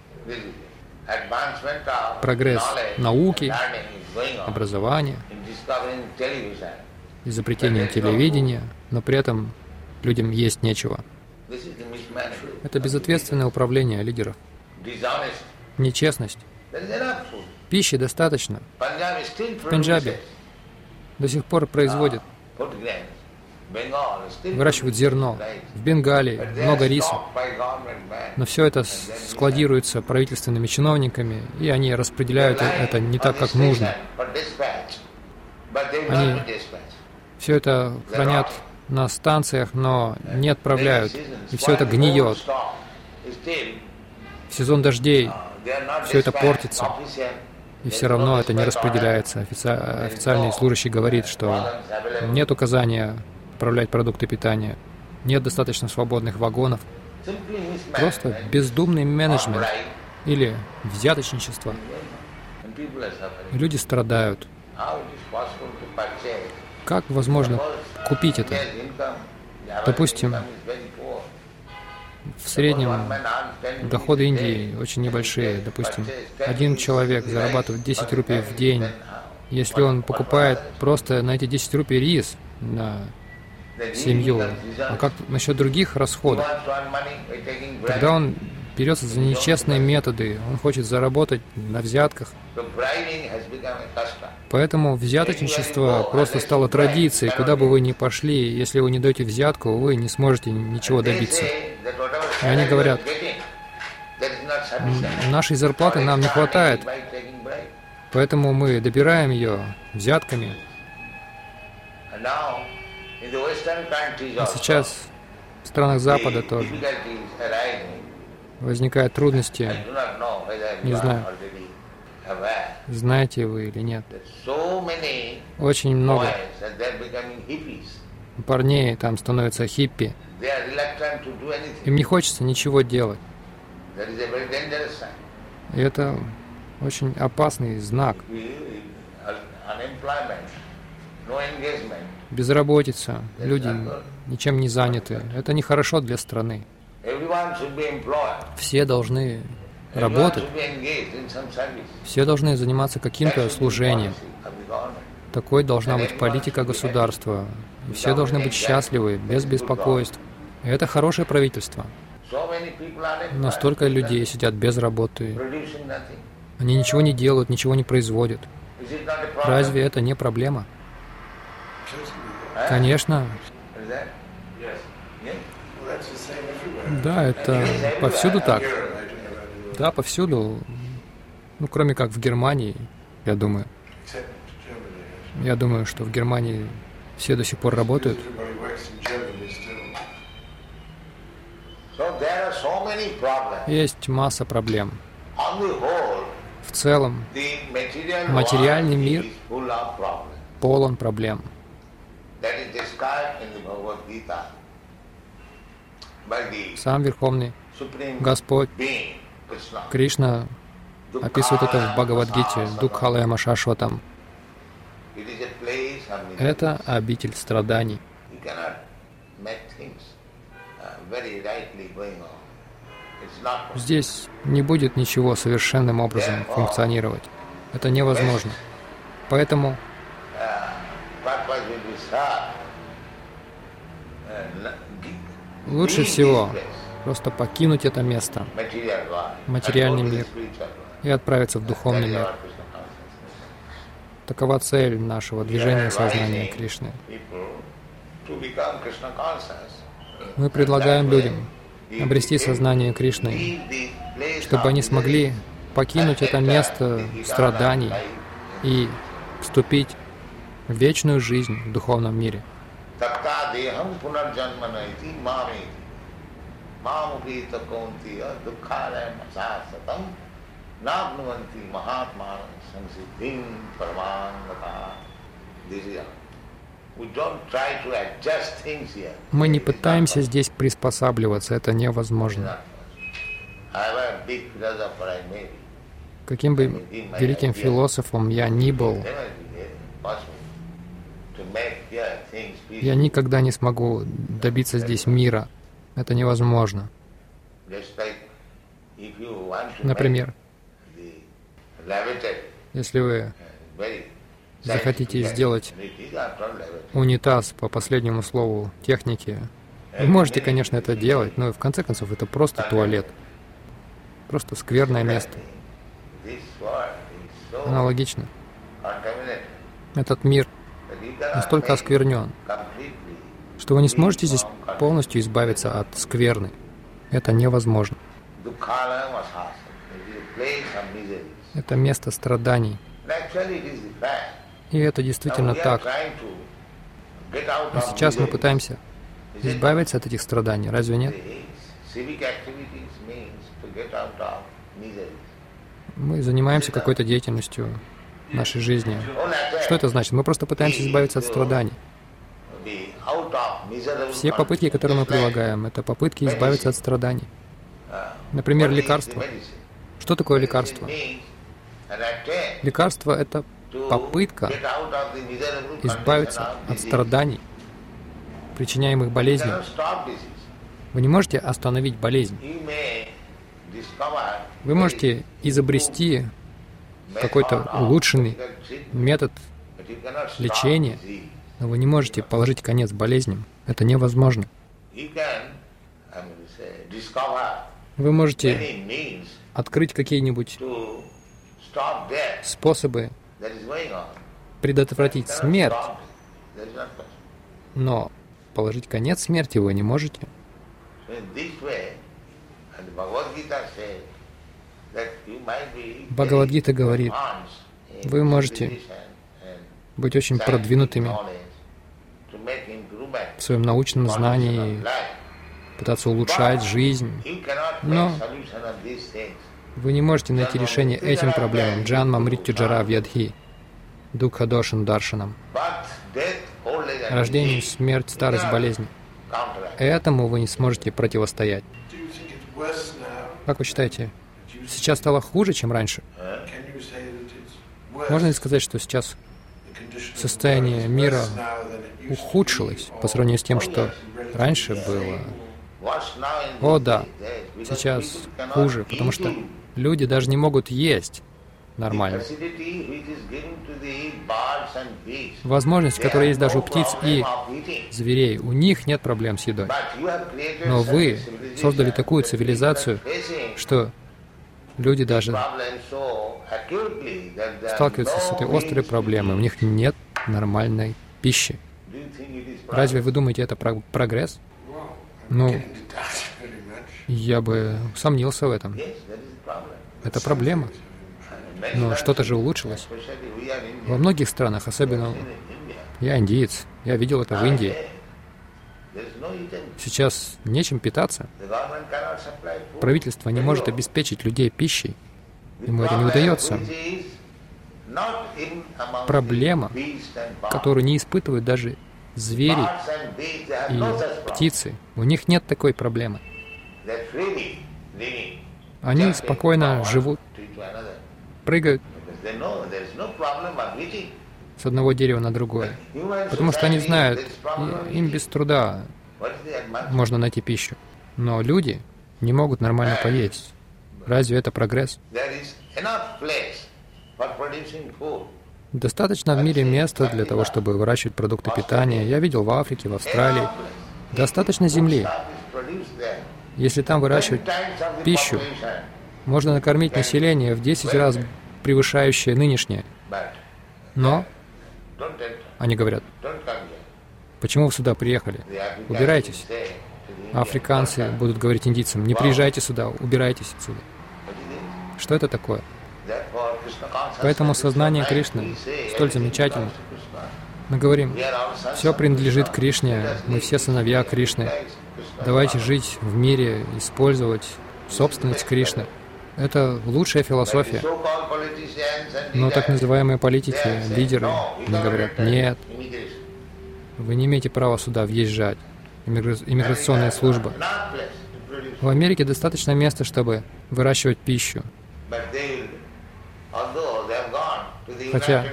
Прогресс науки, образования, изобретение телевидения, но при этом людям есть нечего. Это безответственное управление лидеров. Нечестность. Пищи достаточно. В Пенджабе до сих пор производят, выращивают зерно. В Бенгалии много риса. Но все это складируется правительственными чиновниками, и они распределяют это не так, как нужно. Они все это хранят на станциях, но не отправляют. И все это гниет. В сезон дождей все это портится. И все равно это не распределяется. Офици... Официальный служащий говорит, что нет указания отправлять продукты питания, нет достаточно свободных вагонов. Просто бездумный менеджмент или взяточничество. И люди страдают. Как возможно купить это? Допустим, в среднем доходы Индии очень небольшие. Допустим, один человек зарабатывает десять рупий в день. Если он покупает просто на эти десять рупий рис на семью, а как насчет других расходов? Тогда он берется за нечестные методы, он хочет заработать на взятках. Поэтому взяточничество просто стало традицией. Куда бы вы ни пошли, если вы не даете взятку, вы не сможете ничего добиться. И они говорят: нашей зарплаты нам не хватает, поэтому мы добираем ее взятками. А сейчас в странах Запада тоже возникают трудности. Не знаю, знаете вы или нет. Очень много парней там становятся хиппи. Им не хочется ничего делать. И это очень опасный знак. Безработица, люди ничем не заняты. Это нехорошо для страны. Все должны работать, все должны заниматься каким-то служением. Такой должна быть политика государства. И все должны быть счастливы, без беспокойств. И это хорошее правительство. Но столько людей сидят без работы. Они ничего не делают, ничего не производят. Разве это не проблема? Конечно. Да, это повсюду так. Да, повсюду. Ну, кроме как в Германии, я думаю. Я думаю, что в Германии все до сих пор работают. Есть масса проблем. В целом, материальный мир полон проблем. Сам Верховный Господь Кришна описывает это в Бхагавад-гите, Дукхалая Шашватам. Это обитель страданий. Здесь не будет ничего совершенным образом функционировать. Это невозможно. Поэтому лучше всего просто покинуть это место, материальный мир, и отправиться в духовный мир. Такова цель нашего движения сознания Кришны. Мы предлагаем людям обрести сознание Кришны, чтобы они смогли покинуть это место страданий и вступить в вечную жизнь в духовном мире. Мы не пытаемся здесь приспосабливаться, это невозможно. Каким бы великим философом я ни был, я никогда не смогу добиться здесь мира. Это невозможно. Например, если вы захотите сделать унитаз по последнему слову техники, вы можете, конечно, это делать, но в конце концов это просто туалет. Просто скверное место. Аналогично. Этот мир настолько осквернен, что вы не сможете здесь полностью избавиться от скверны. Это невозможно. Это место страданий. И это действительно так. И сейчас мы пытаемся избавиться от этих страданий, разве нет? Мы занимаемся какой-то деятельностью в нашей жизни. Что это значит? Мы просто пытаемся избавиться от страданий. Все попытки, которые мы прилагаем, это попытки избавиться от страданий. Например, лекарство. Что такое лекарство? Лекарство — это попытка избавиться от страданий, причиняемых болезнью. Вы не можете остановить болезнь. Вы можете изобрести какой-то улучшенный метод лечения, но вы не можете положить конец болезням. Это невозможно. Вы можете открыть какие-нибудь способы предотвратить смерть, но положить конец смерти вы не можете. Бхагавад-гита говорит, вы можете быть очень продвинутыми в своем научном знании, пытаться улучшать жизнь, но вы не можете найти решение этим проблемам. Джанма мритью джара вьядхи, дукха дошан даршанам. Рождение, смерть, старость, болезнь. Этому вы не сможете противостоять. Как вы считаете, сейчас стало хуже, чем раньше? Можно ли сказать, что сейчас состояние мира ухудшилось по сравнению с тем, что раньше было? О, да, сейчас хуже, потому что люди даже не могут есть нормально. Возможность, которая есть даже у птиц и зверей, у них нет проблем с едой. Но вы создали такую цивилизацию, что люди даже сталкиваются с этой острой проблемой. У них нет нормальной пищи. Разве вы думаете, это прогресс? Ну, я бы сомнился в этом. Это проблема. Но что-то же улучшилось. Во многих странах, особенно я индиец, я видел это в Индии. Сейчас нечем питаться. Правительство не может обеспечить людей пищей. Ему это не удается. Проблема, которую не испытывают даже звери и птицы. У них нет такой проблемы. Они спокойно живут, прыгают с одного дерева на другое, потому что они знают, им без труда можно найти пищу. Но люди не могут нормально поесть. Разве это прогресс? Достаточно в мире места для того, чтобы выращивать продукты питания. Я видел в Африке, в Австралии. Достаточно земли. Если там выращивать пищу, можно накормить население в десять раз превышающее нынешнее. Но они говорят: почему вы сюда приехали? Убирайтесь. А африканцы будут говорить индийцам: не приезжайте сюда, убирайтесь отсюда. Что это такое? Поэтому сознание Кришны столь замечательно. Мы говорим: все принадлежит Кришне, мы все сыновья Кришны. Давайте жить в мире, использовать собственность Кришны. Это лучшая философия. Но так называемые политики, лидеры, они говорят: нет, вы не имеете права сюда въезжать. Иммигра... Иммиграционная служба. В Америке достаточно места, чтобы выращивать пищу. Хотя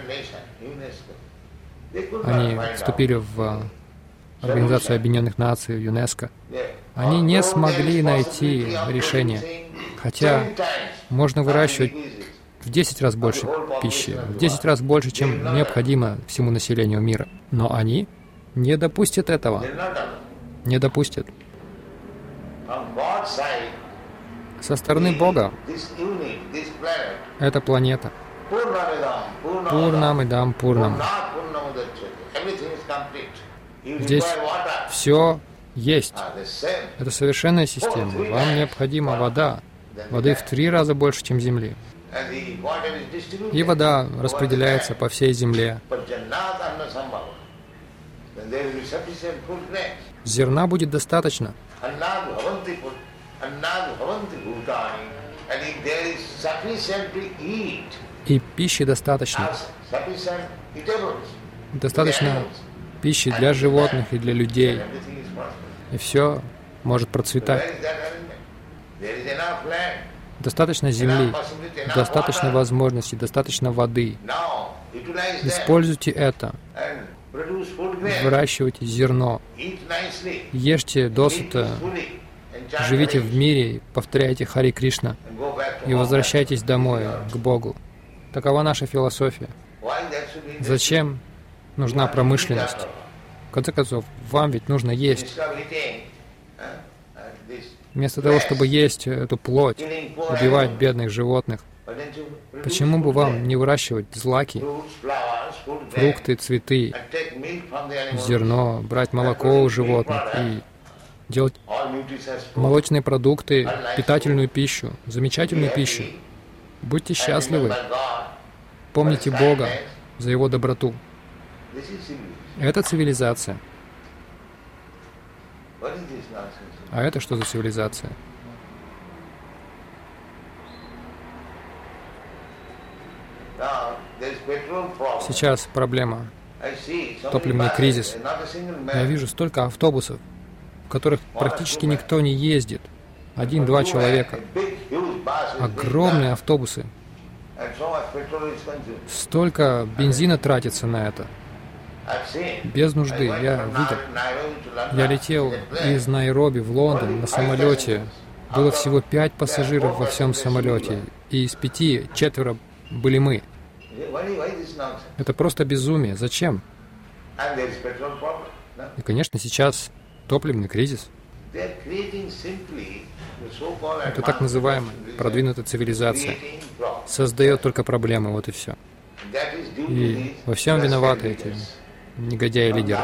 они вступили в Организацию Объединенных Наций, ЮНЕСКО, они не смогли найти решение. Хотя можно выращивать в десять раз больше пищи, в десять раз больше, чем необходимо всему населению мира. Но они не допустят этого. Не допустят. Со стороны Бога эта планета Пурнамидам Пурнам. Здесь все есть. Это совершенная система. Вам необходима вода. Воды в три раза больше, чем Земли. И вода распределяется по всей Земле. Зерна будет достаточно. И пищи достаточно. Достаточно пищи для животных и для людей. И все может процветать. Достаточно земли, достаточно возможностей, достаточно воды. Используйте это. Выращивайте зерно. Ешьте досыта. Живите в мире, повторяйте Хари Кришна и возвращайтесь домой, к Богу. Такова наша философия. Зачем нужна промышленность? В конце концов, вам ведь нужно есть. Вместо того, чтобы есть эту плоть, убивать бедных животных, почему бы вам не выращивать злаки, фрукты, цветы, зерно, брать молоко у животных и делать молочные продукты, питательную пищу, замечательную пищу. Будьте счастливы. Помните Бога за Его доброту. Это цивилизация. А это что за цивилизация? Сейчас проблема. Топливный кризис. Я вижу столько автобусов, в которых практически никто не ездит. Один-два человека. Огромные автобусы. Столько бензина тратится на это. Без нужды. Я видел. Я летел из Найроби в Лондон на самолете. Было всего пять пассажиров во всем самолете. И из пяти четверо были мы. Это просто безумие. Зачем? И, конечно, сейчас топливный кризис. Это так называемая продвинутая цивилизация. Создает только проблемы, вот и все. И во всем виноваты эти негодяи-лидеры.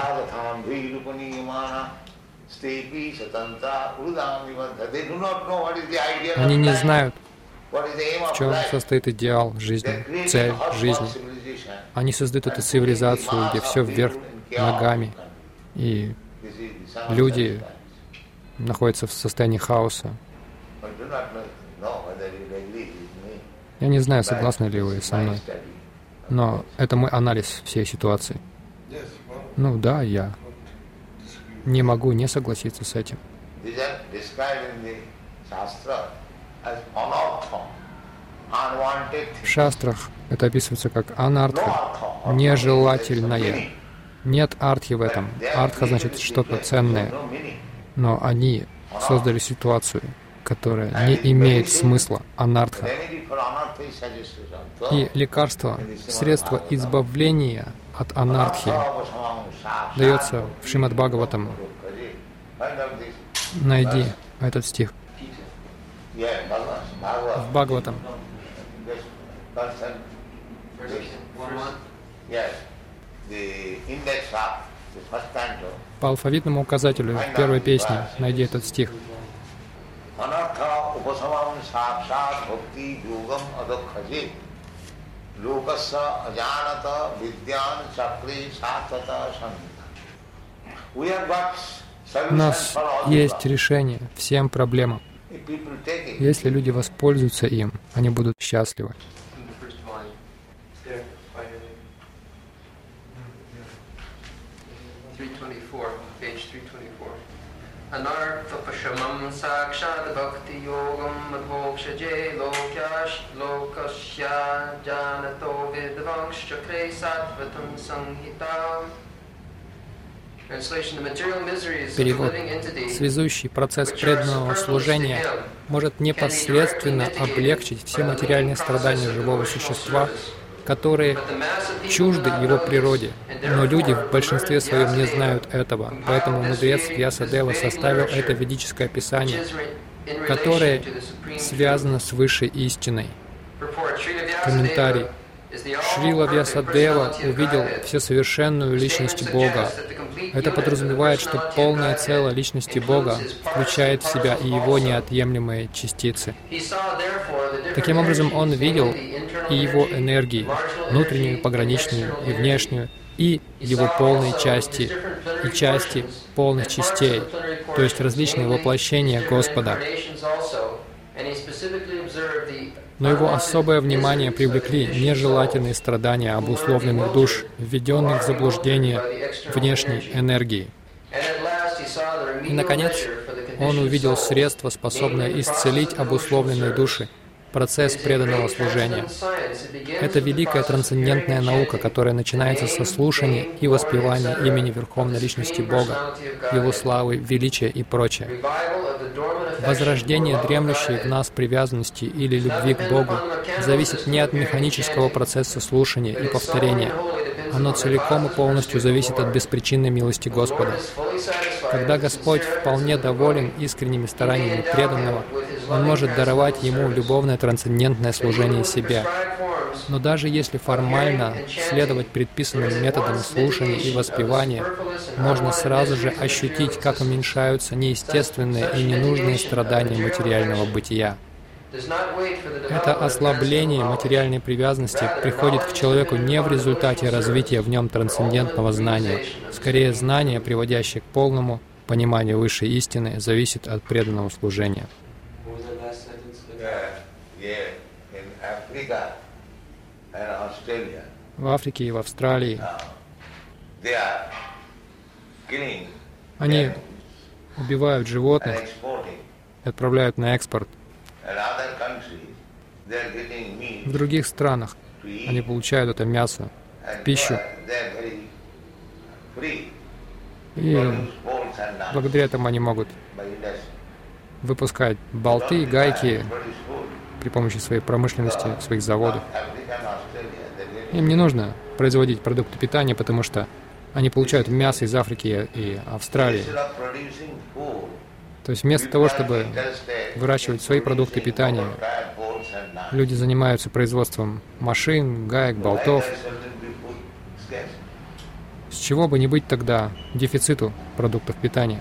Они не знают, в чем состоит идеал жизни, цель жизни. Они создают эту цивилизацию, где все вверх ногами, и люди находятся в состоянии хаоса. Я не знаю, согласны ли вы со мной, но это мой анализ всей ситуации. Ну да, я не могу не согласиться с этим. В шастрах это описывается как анартха, нежелательное. Нет артхи в этом. Артха значит что-то ценное. Но они создали ситуацию, которая не имеет смысла, анартха. И лекарство, средство избавления от анархии дается в Шримад Бхагаватам. Найди этот стих. В Бхагаватам. По алфавитному указателю в первой песне найди этот стих. У нас есть решение всем проблемам. Если люди воспользуются им, они будут счастливы. Anarthapashamam sakshad bhakti yogam madmokshaje lokyash lokasya janato vidvangsh chakre sattvatam samhita. Перевод. Связующий процесс преданного служения может непосредственно облегчить все материальные страдания живого существа, которые чужды его природе, но люди в большинстве своем не знают этого. Поэтому мудрец Вьясадева составил это ведическое описание, которое связано с высшей истиной. Комментарий. Шрила Вьясадева увидел всесовершенную личность Бога. Это подразумевает, что полное целое личности Бога включает в себя и его неотъемлемые частицы. Таким образом, он видел и его энергии, внутреннюю, пограничную и внешнюю, и его полные части, и части полных частей, то есть различные воплощения Господа. Но его особое внимание привлекли нежелательные страдания обусловленных душ, введенных в заблуждение внешней энергии. И, наконец, он увидел средство, способное исцелить обусловленные души, процесс преданного служения. Это великая трансцендентная наука, которая начинается со слушания и воспевания имени Верховной Личности Бога, Его славы, величия и прочее. Возрождение дремлющей в нас привязанности или любви к Богу зависит не от механического процесса слушания и повторения. Оно целиком и полностью зависит от беспричинной милости Господа. Когда Господь вполне доволен искренними стараниями преданного, Он может даровать ему любовное трансцендентное служение себя. Но даже если формально следовать предписанным методам слушания и воспевания, можно сразу же ощутить, как уменьшаются неестественные и ненужные страдания материального бытия. Это ослабление материальной привязанности приходит к человеку не в результате развития в нем трансцендентного знания. Скорее, знание, приводящее к полному пониманию высшей истины, зависит от преданного служения. В Африке и в Австралии они убивают животных и отправляют на экспорт. В других странах они получают это мясо в пищу. И благодаря этому они могут выпускать болты, гайки при помощи своей промышленности, своих заводов. Им не нужно производить продукты питания, потому что они получают мясо из Африки и Австралии. То есть вместо того, чтобы выращивать свои продукты питания, люди занимаются производством машин, гаек, болтов. С чего бы не быть тогда дефициту продуктов питания?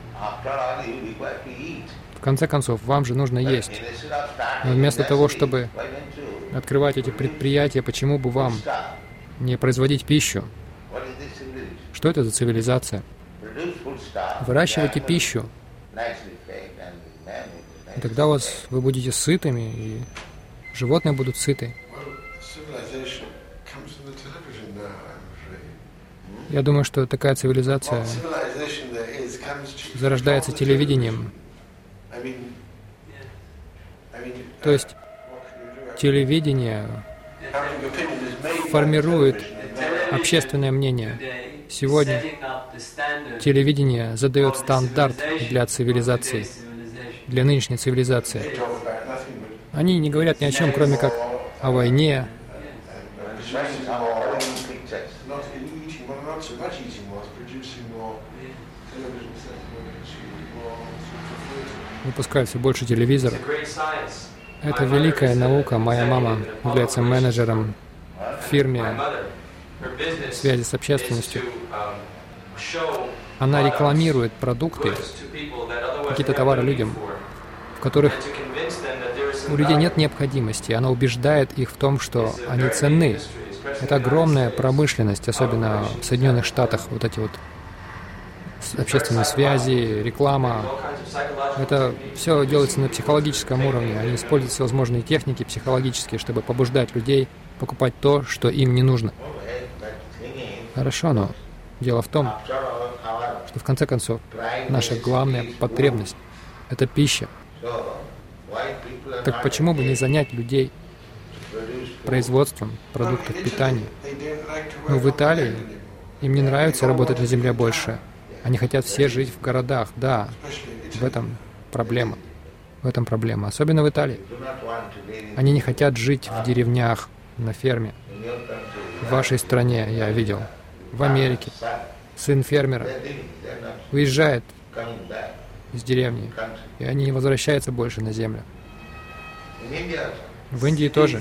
В конце концов, вам же нужно есть. Но вместо того, чтобы открывать эти предприятия, почему бы вам не производить пищу? Что это за цивилизация? Выращивайте пищу. И тогда у вас, вы будете сытыми, и животные будут сыты. Я думаю, что такая цивилизация зарождается телевидением. То есть телевидение формирует общественное мнение. Сегодня телевидение задает стандарт для цивилизации, для нынешней цивилизации. Они не говорят ни о чем, кроме как о войне. Выпускают все больше телевизора. Это великая наука. Моя мама является менеджером в фирме связи с общественностью. Она рекламирует продукты, какие-то товары людям, в которых у людей нет необходимости. Она убеждает их в том, что они ценны. Это огромная промышленность, особенно в Соединенных Штатах, вот эти вот общественные связи, реклама. Это все делается на психологическом уровне. Они используют всевозможные техники психологические, чтобы побуждать людей покупать то, что им не нужно. Хорошо, но дело в том, что в конце концов наша главная потребность — это пища. Так почему бы не занять людей производством продуктов питания? Ну, в Италии им не нравится работать на земле больше. Они хотят все жить в городах. Да, в этом проблема. В этом проблема. Особенно в Италии. Они не хотят жить в деревнях, на ферме. В вашей стране я видел. В Америке. Сын фермера уезжает из деревни, и они не возвращаются больше на землю. В Индии тоже.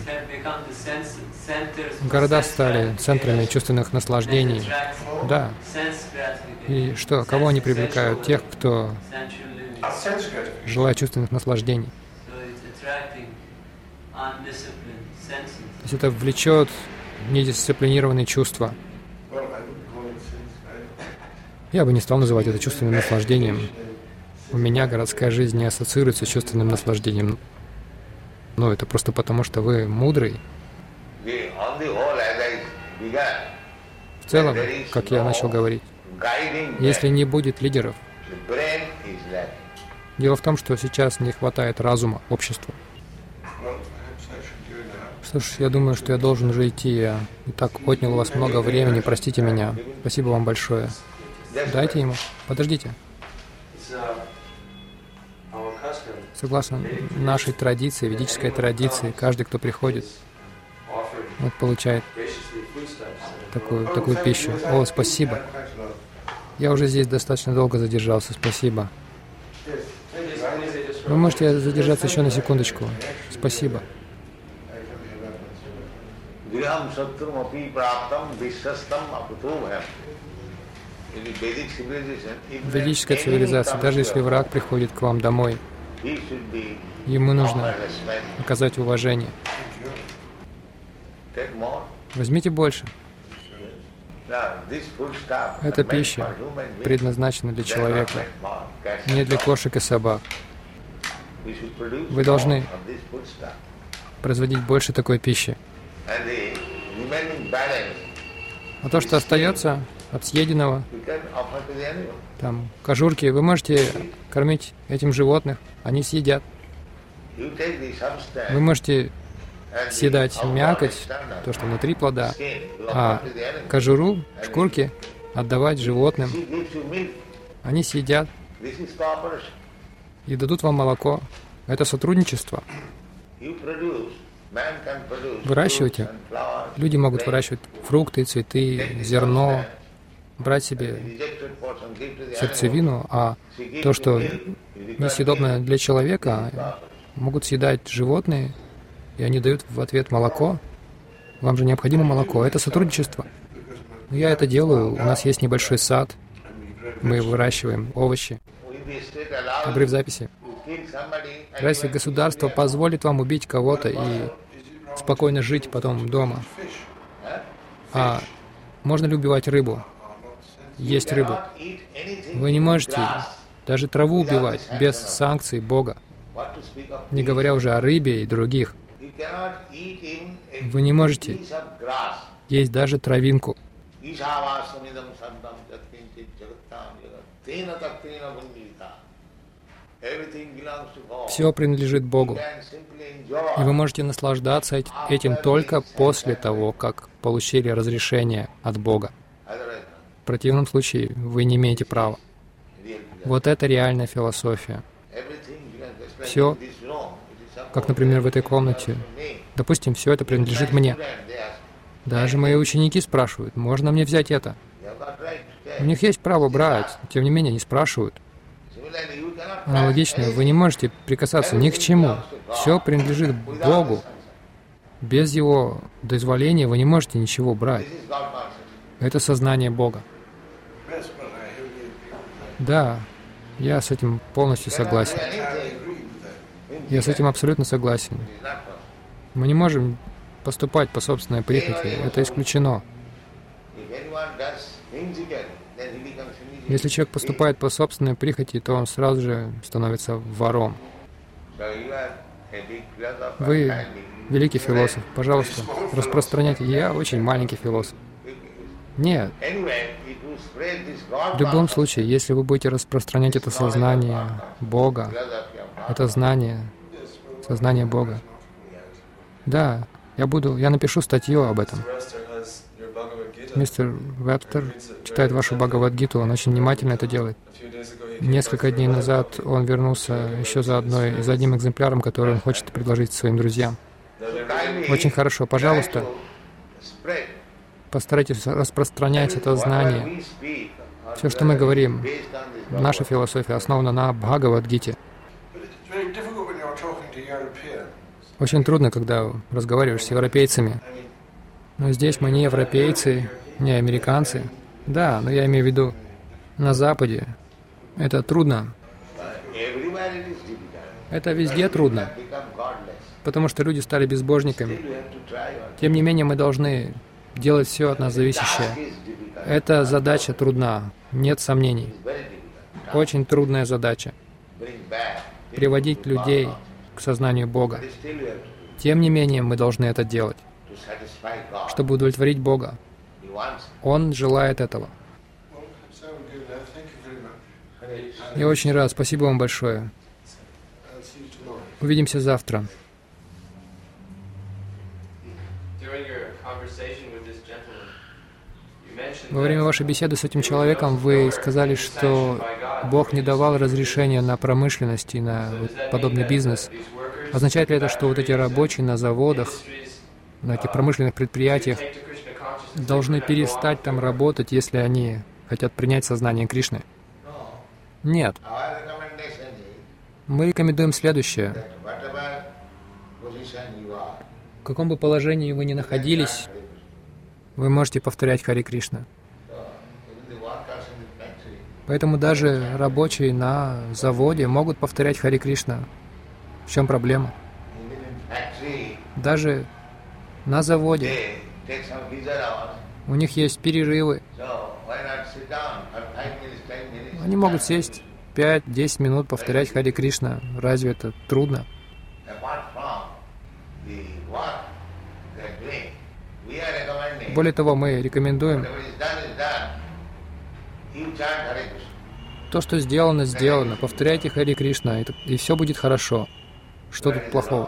Города стали центрами чувственных наслаждений. Да. И что? Кого они привлекают? Тех, кто желает чувственных наслаждений. То есть это влечет недисциплинированные чувства. Я бы не стал называть это чувственным наслаждением. У меня городская жизнь не ассоциируется с чувственным наслаждением. Но это просто потому, что вы мудрый. В целом, как я начал говорить, если не будет лидеров, дело в том, что сейчас не хватает разума обществу. Что ж, я думаю, что я должен уже идти. Я и так отнял у вас много времени, простите меня. Спасибо вам большое. Дайте ему. Подождите. Согласно нашей традиции, ведической традиции, каждый, кто приходит, вот получает такую, такую пищу. О, спасибо. Я уже здесь достаточно долго задержался, спасибо. Вы можете задержаться еще на секундочку. Спасибо. В ведической цивилизации, даже если враг приходит к вам домой, ему нужно оказать уважение. Возьмите больше. Эта пища предназначена для человека, не для кошек и собак. Вы должны производить больше такой пищи. А то, что остается от съеденного, там, кожурки, вы можете кормить этим животных, они съедят. Вы можете съедать мякоть, то, что внутри плода, а кожуру, шкурки отдавать животным. Они съедят и дадут вам молоко. Это сотрудничество. Выращивайте. Люди могут выращивать фрукты, цветы, зерно, брать себе сердцевину, а то, что несъедобно для человека, могут съедать животные, и они дают в ответ молоко. Вам же необходимо молоко. Это сотрудничество. Я это делаю. У нас есть небольшой сад. Мы выращиваем овощи. Обрыв записи. Если государство позволит вам убить кого-то и спокойно жить потом дома, а можно ли убивать рыбу? Есть рыбу. Вы не можете даже траву убивать без санкций Бога, не говоря уже о рыбе и других. Вы не можете есть даже травинку. Все принадлежит Богу. И вы можете наслаждаться этим только после того, как получили разрешение от Бога. В противном случае вы не имеете права. Вот это реальная философия. Все, как, например, в этой комнате. Допустим, все это принадлежит мне. Даже мои ученики спрашивают, можно мне взять это? У них есть право брать, тем не менее они спрашивают. Аналогично, вы не можете прикасаться ни к чему. Все принадлежит Богу. Без Его дозволения вы не можете ничего брать. Это сознание Бога. Да, я с этим полностью согласен. Я с этим абсолютно согласен. Мы не можем поступать по собственной прихоти. Это исключено. Если человек поступает по собственной прихоти, то он сразу же становится вором. Вы великий философ. Пожалуйста, распространяйте. Я очень маленький философ. Нет. В любом случае, если вы будете распространять это сознание Бога, это знание, сознание Бога, да, я буду, я напишу статью об этом. Мистер Вебстер читает вашу Бхагавад-гиту, он очень внимательно это делает. Несколько дней назад он вернулся еще за одной, за одним экземпляром, который он хочет предложить своим друзьям. Очень хорошо. Пожалуйста, постарайтесь распространять это знание. Все, что мы говорим, наша философия основана на Бхагавад-гите. Очень трудно, когда разговариваешь с европейцами. Но здесь мы не европейцы, не американцы. Да, но я имею в виду, на Западе это трудно. Это везде трудно, потому что люди стали безбожниками. Тем не менее, мы должны делать все от нас зависящее. Эта задача трудна, нет сомнений. Очень трудная задача. Приводить людей к сознанию Бога. Тем не менее, мы должны это делать, чтобы удовлетворить Бога. Он желает этого. Я очень рад. Спасибо вам большое. Увидимся завтра. Во время вашей беседы с этим человеком вы сказали, что Бог не давал разрешения на промышленность и на подобный бизнес. Означает ли это, что вот эти рабочие на заводах, на этих промышленных предприятиях должны перестать там работать, если они хотят принять сознание Кришны? Нет. Мы рекомендуем следующее. В каком бы положении вы ни находились, вы можете повторять Хари Кришна. Поэтому даже рабочие на заводе могут повторять Хари Кришна. В чем проблема? Даже на заводе у них есть перерывы. Они могут сесть пять-десять минут, повторять Хари Кришна. Разве это трудно? Более того, мы рекомендуем то, что сделано, сделано. Повторяйте Хари Кришна, и, и все будет хорошо. Что тут плохого?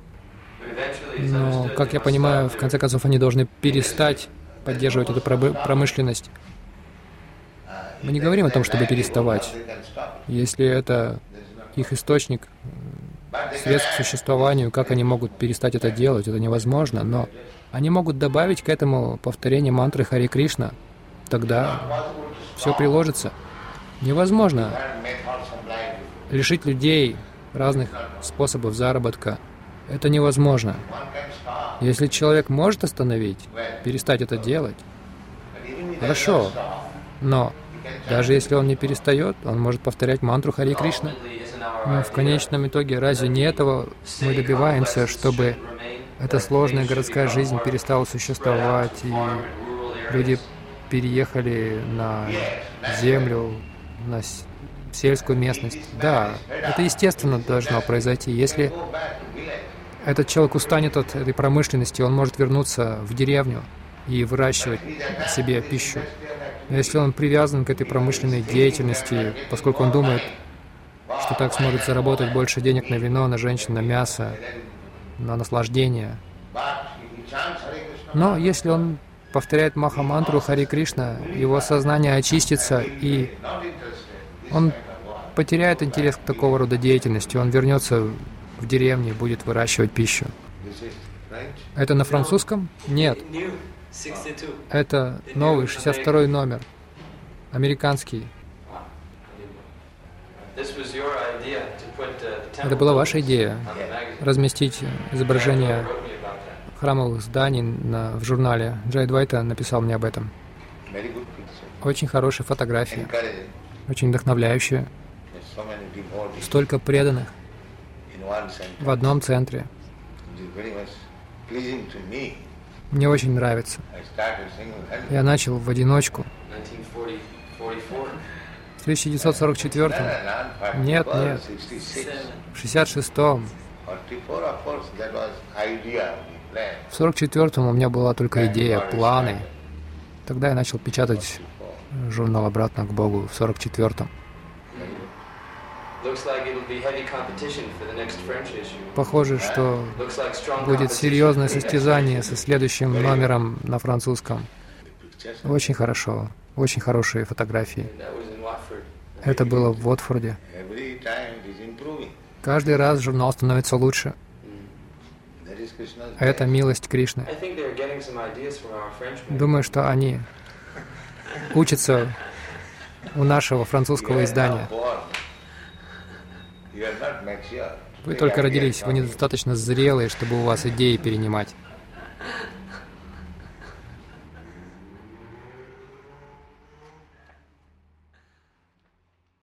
Но, как я понимаю, в конце концов, они должны перестать поддерживать эту промышленность. Мы не говорим о том, чтобы переставать. Если это их источник средств к существованию, как они могут перестать это делать, это невозможно, но они могут добавить к этому повторение мантры Хари Кришна, тогда все приложится. Невозможно лишить людей разных способов заработка. Это невозможно. Если человек может остановить, перестать это делать, хорошо, но даже если он не перестает, он может повторять мантру Хари Кришна. Но в конечном итоге разве не этого мы добиваемся, чтобы эта сложная городская жизнь перестала существовать, и люди переехали на землю, на сельскую местность? Да, это естественно должно произойти. Если этот человек устанет от этой промышленности, он может вернуться в деревню и выращивать себе пищу. Но если он привязан к этой промышленной деятельности, поскольку он думает, что так сможет заработать больше денег на вино, на женщин, на мясо, на наслаждение. Но если он повторяет Маха-мантру Хари Кришна, его сознание очистится, и он потеряет интерес к такого рода деятельности, он вернется в деревню и будет выращивать пищу. Это на французском? Нет. Это новый, шестьдесят второй номер. Американский. Это была ваша идея, разместить изображение храмовых зданий на, в журнале. Джай Адвайта написал мне об этом. Очень хорошие фотографии, очень вдохновляющие. Столько преданных в одном центре. Мне очень нравится. Я начал в одиночку. В тысяча девятьсот сорок четвёртом? Нет, нет. В шестьдесят шестом. В сорок четвёртом у меня была только идея, планы. Тогда я начал печатать журнал «Обратно к Богу» в сорок четвёртом. Похоже, что будет серьезное состязание со следующим номером на французском. Очень хорошо, очень хорошие фотографии. Это было в Уотфорде. Каждый раз журнал становится лучше. Это милость Кришны. Думаю, что они учатся у нашего французского издания. Вы только родились, вы недостаточно зрелые, чтобы у вас идеи перенимать.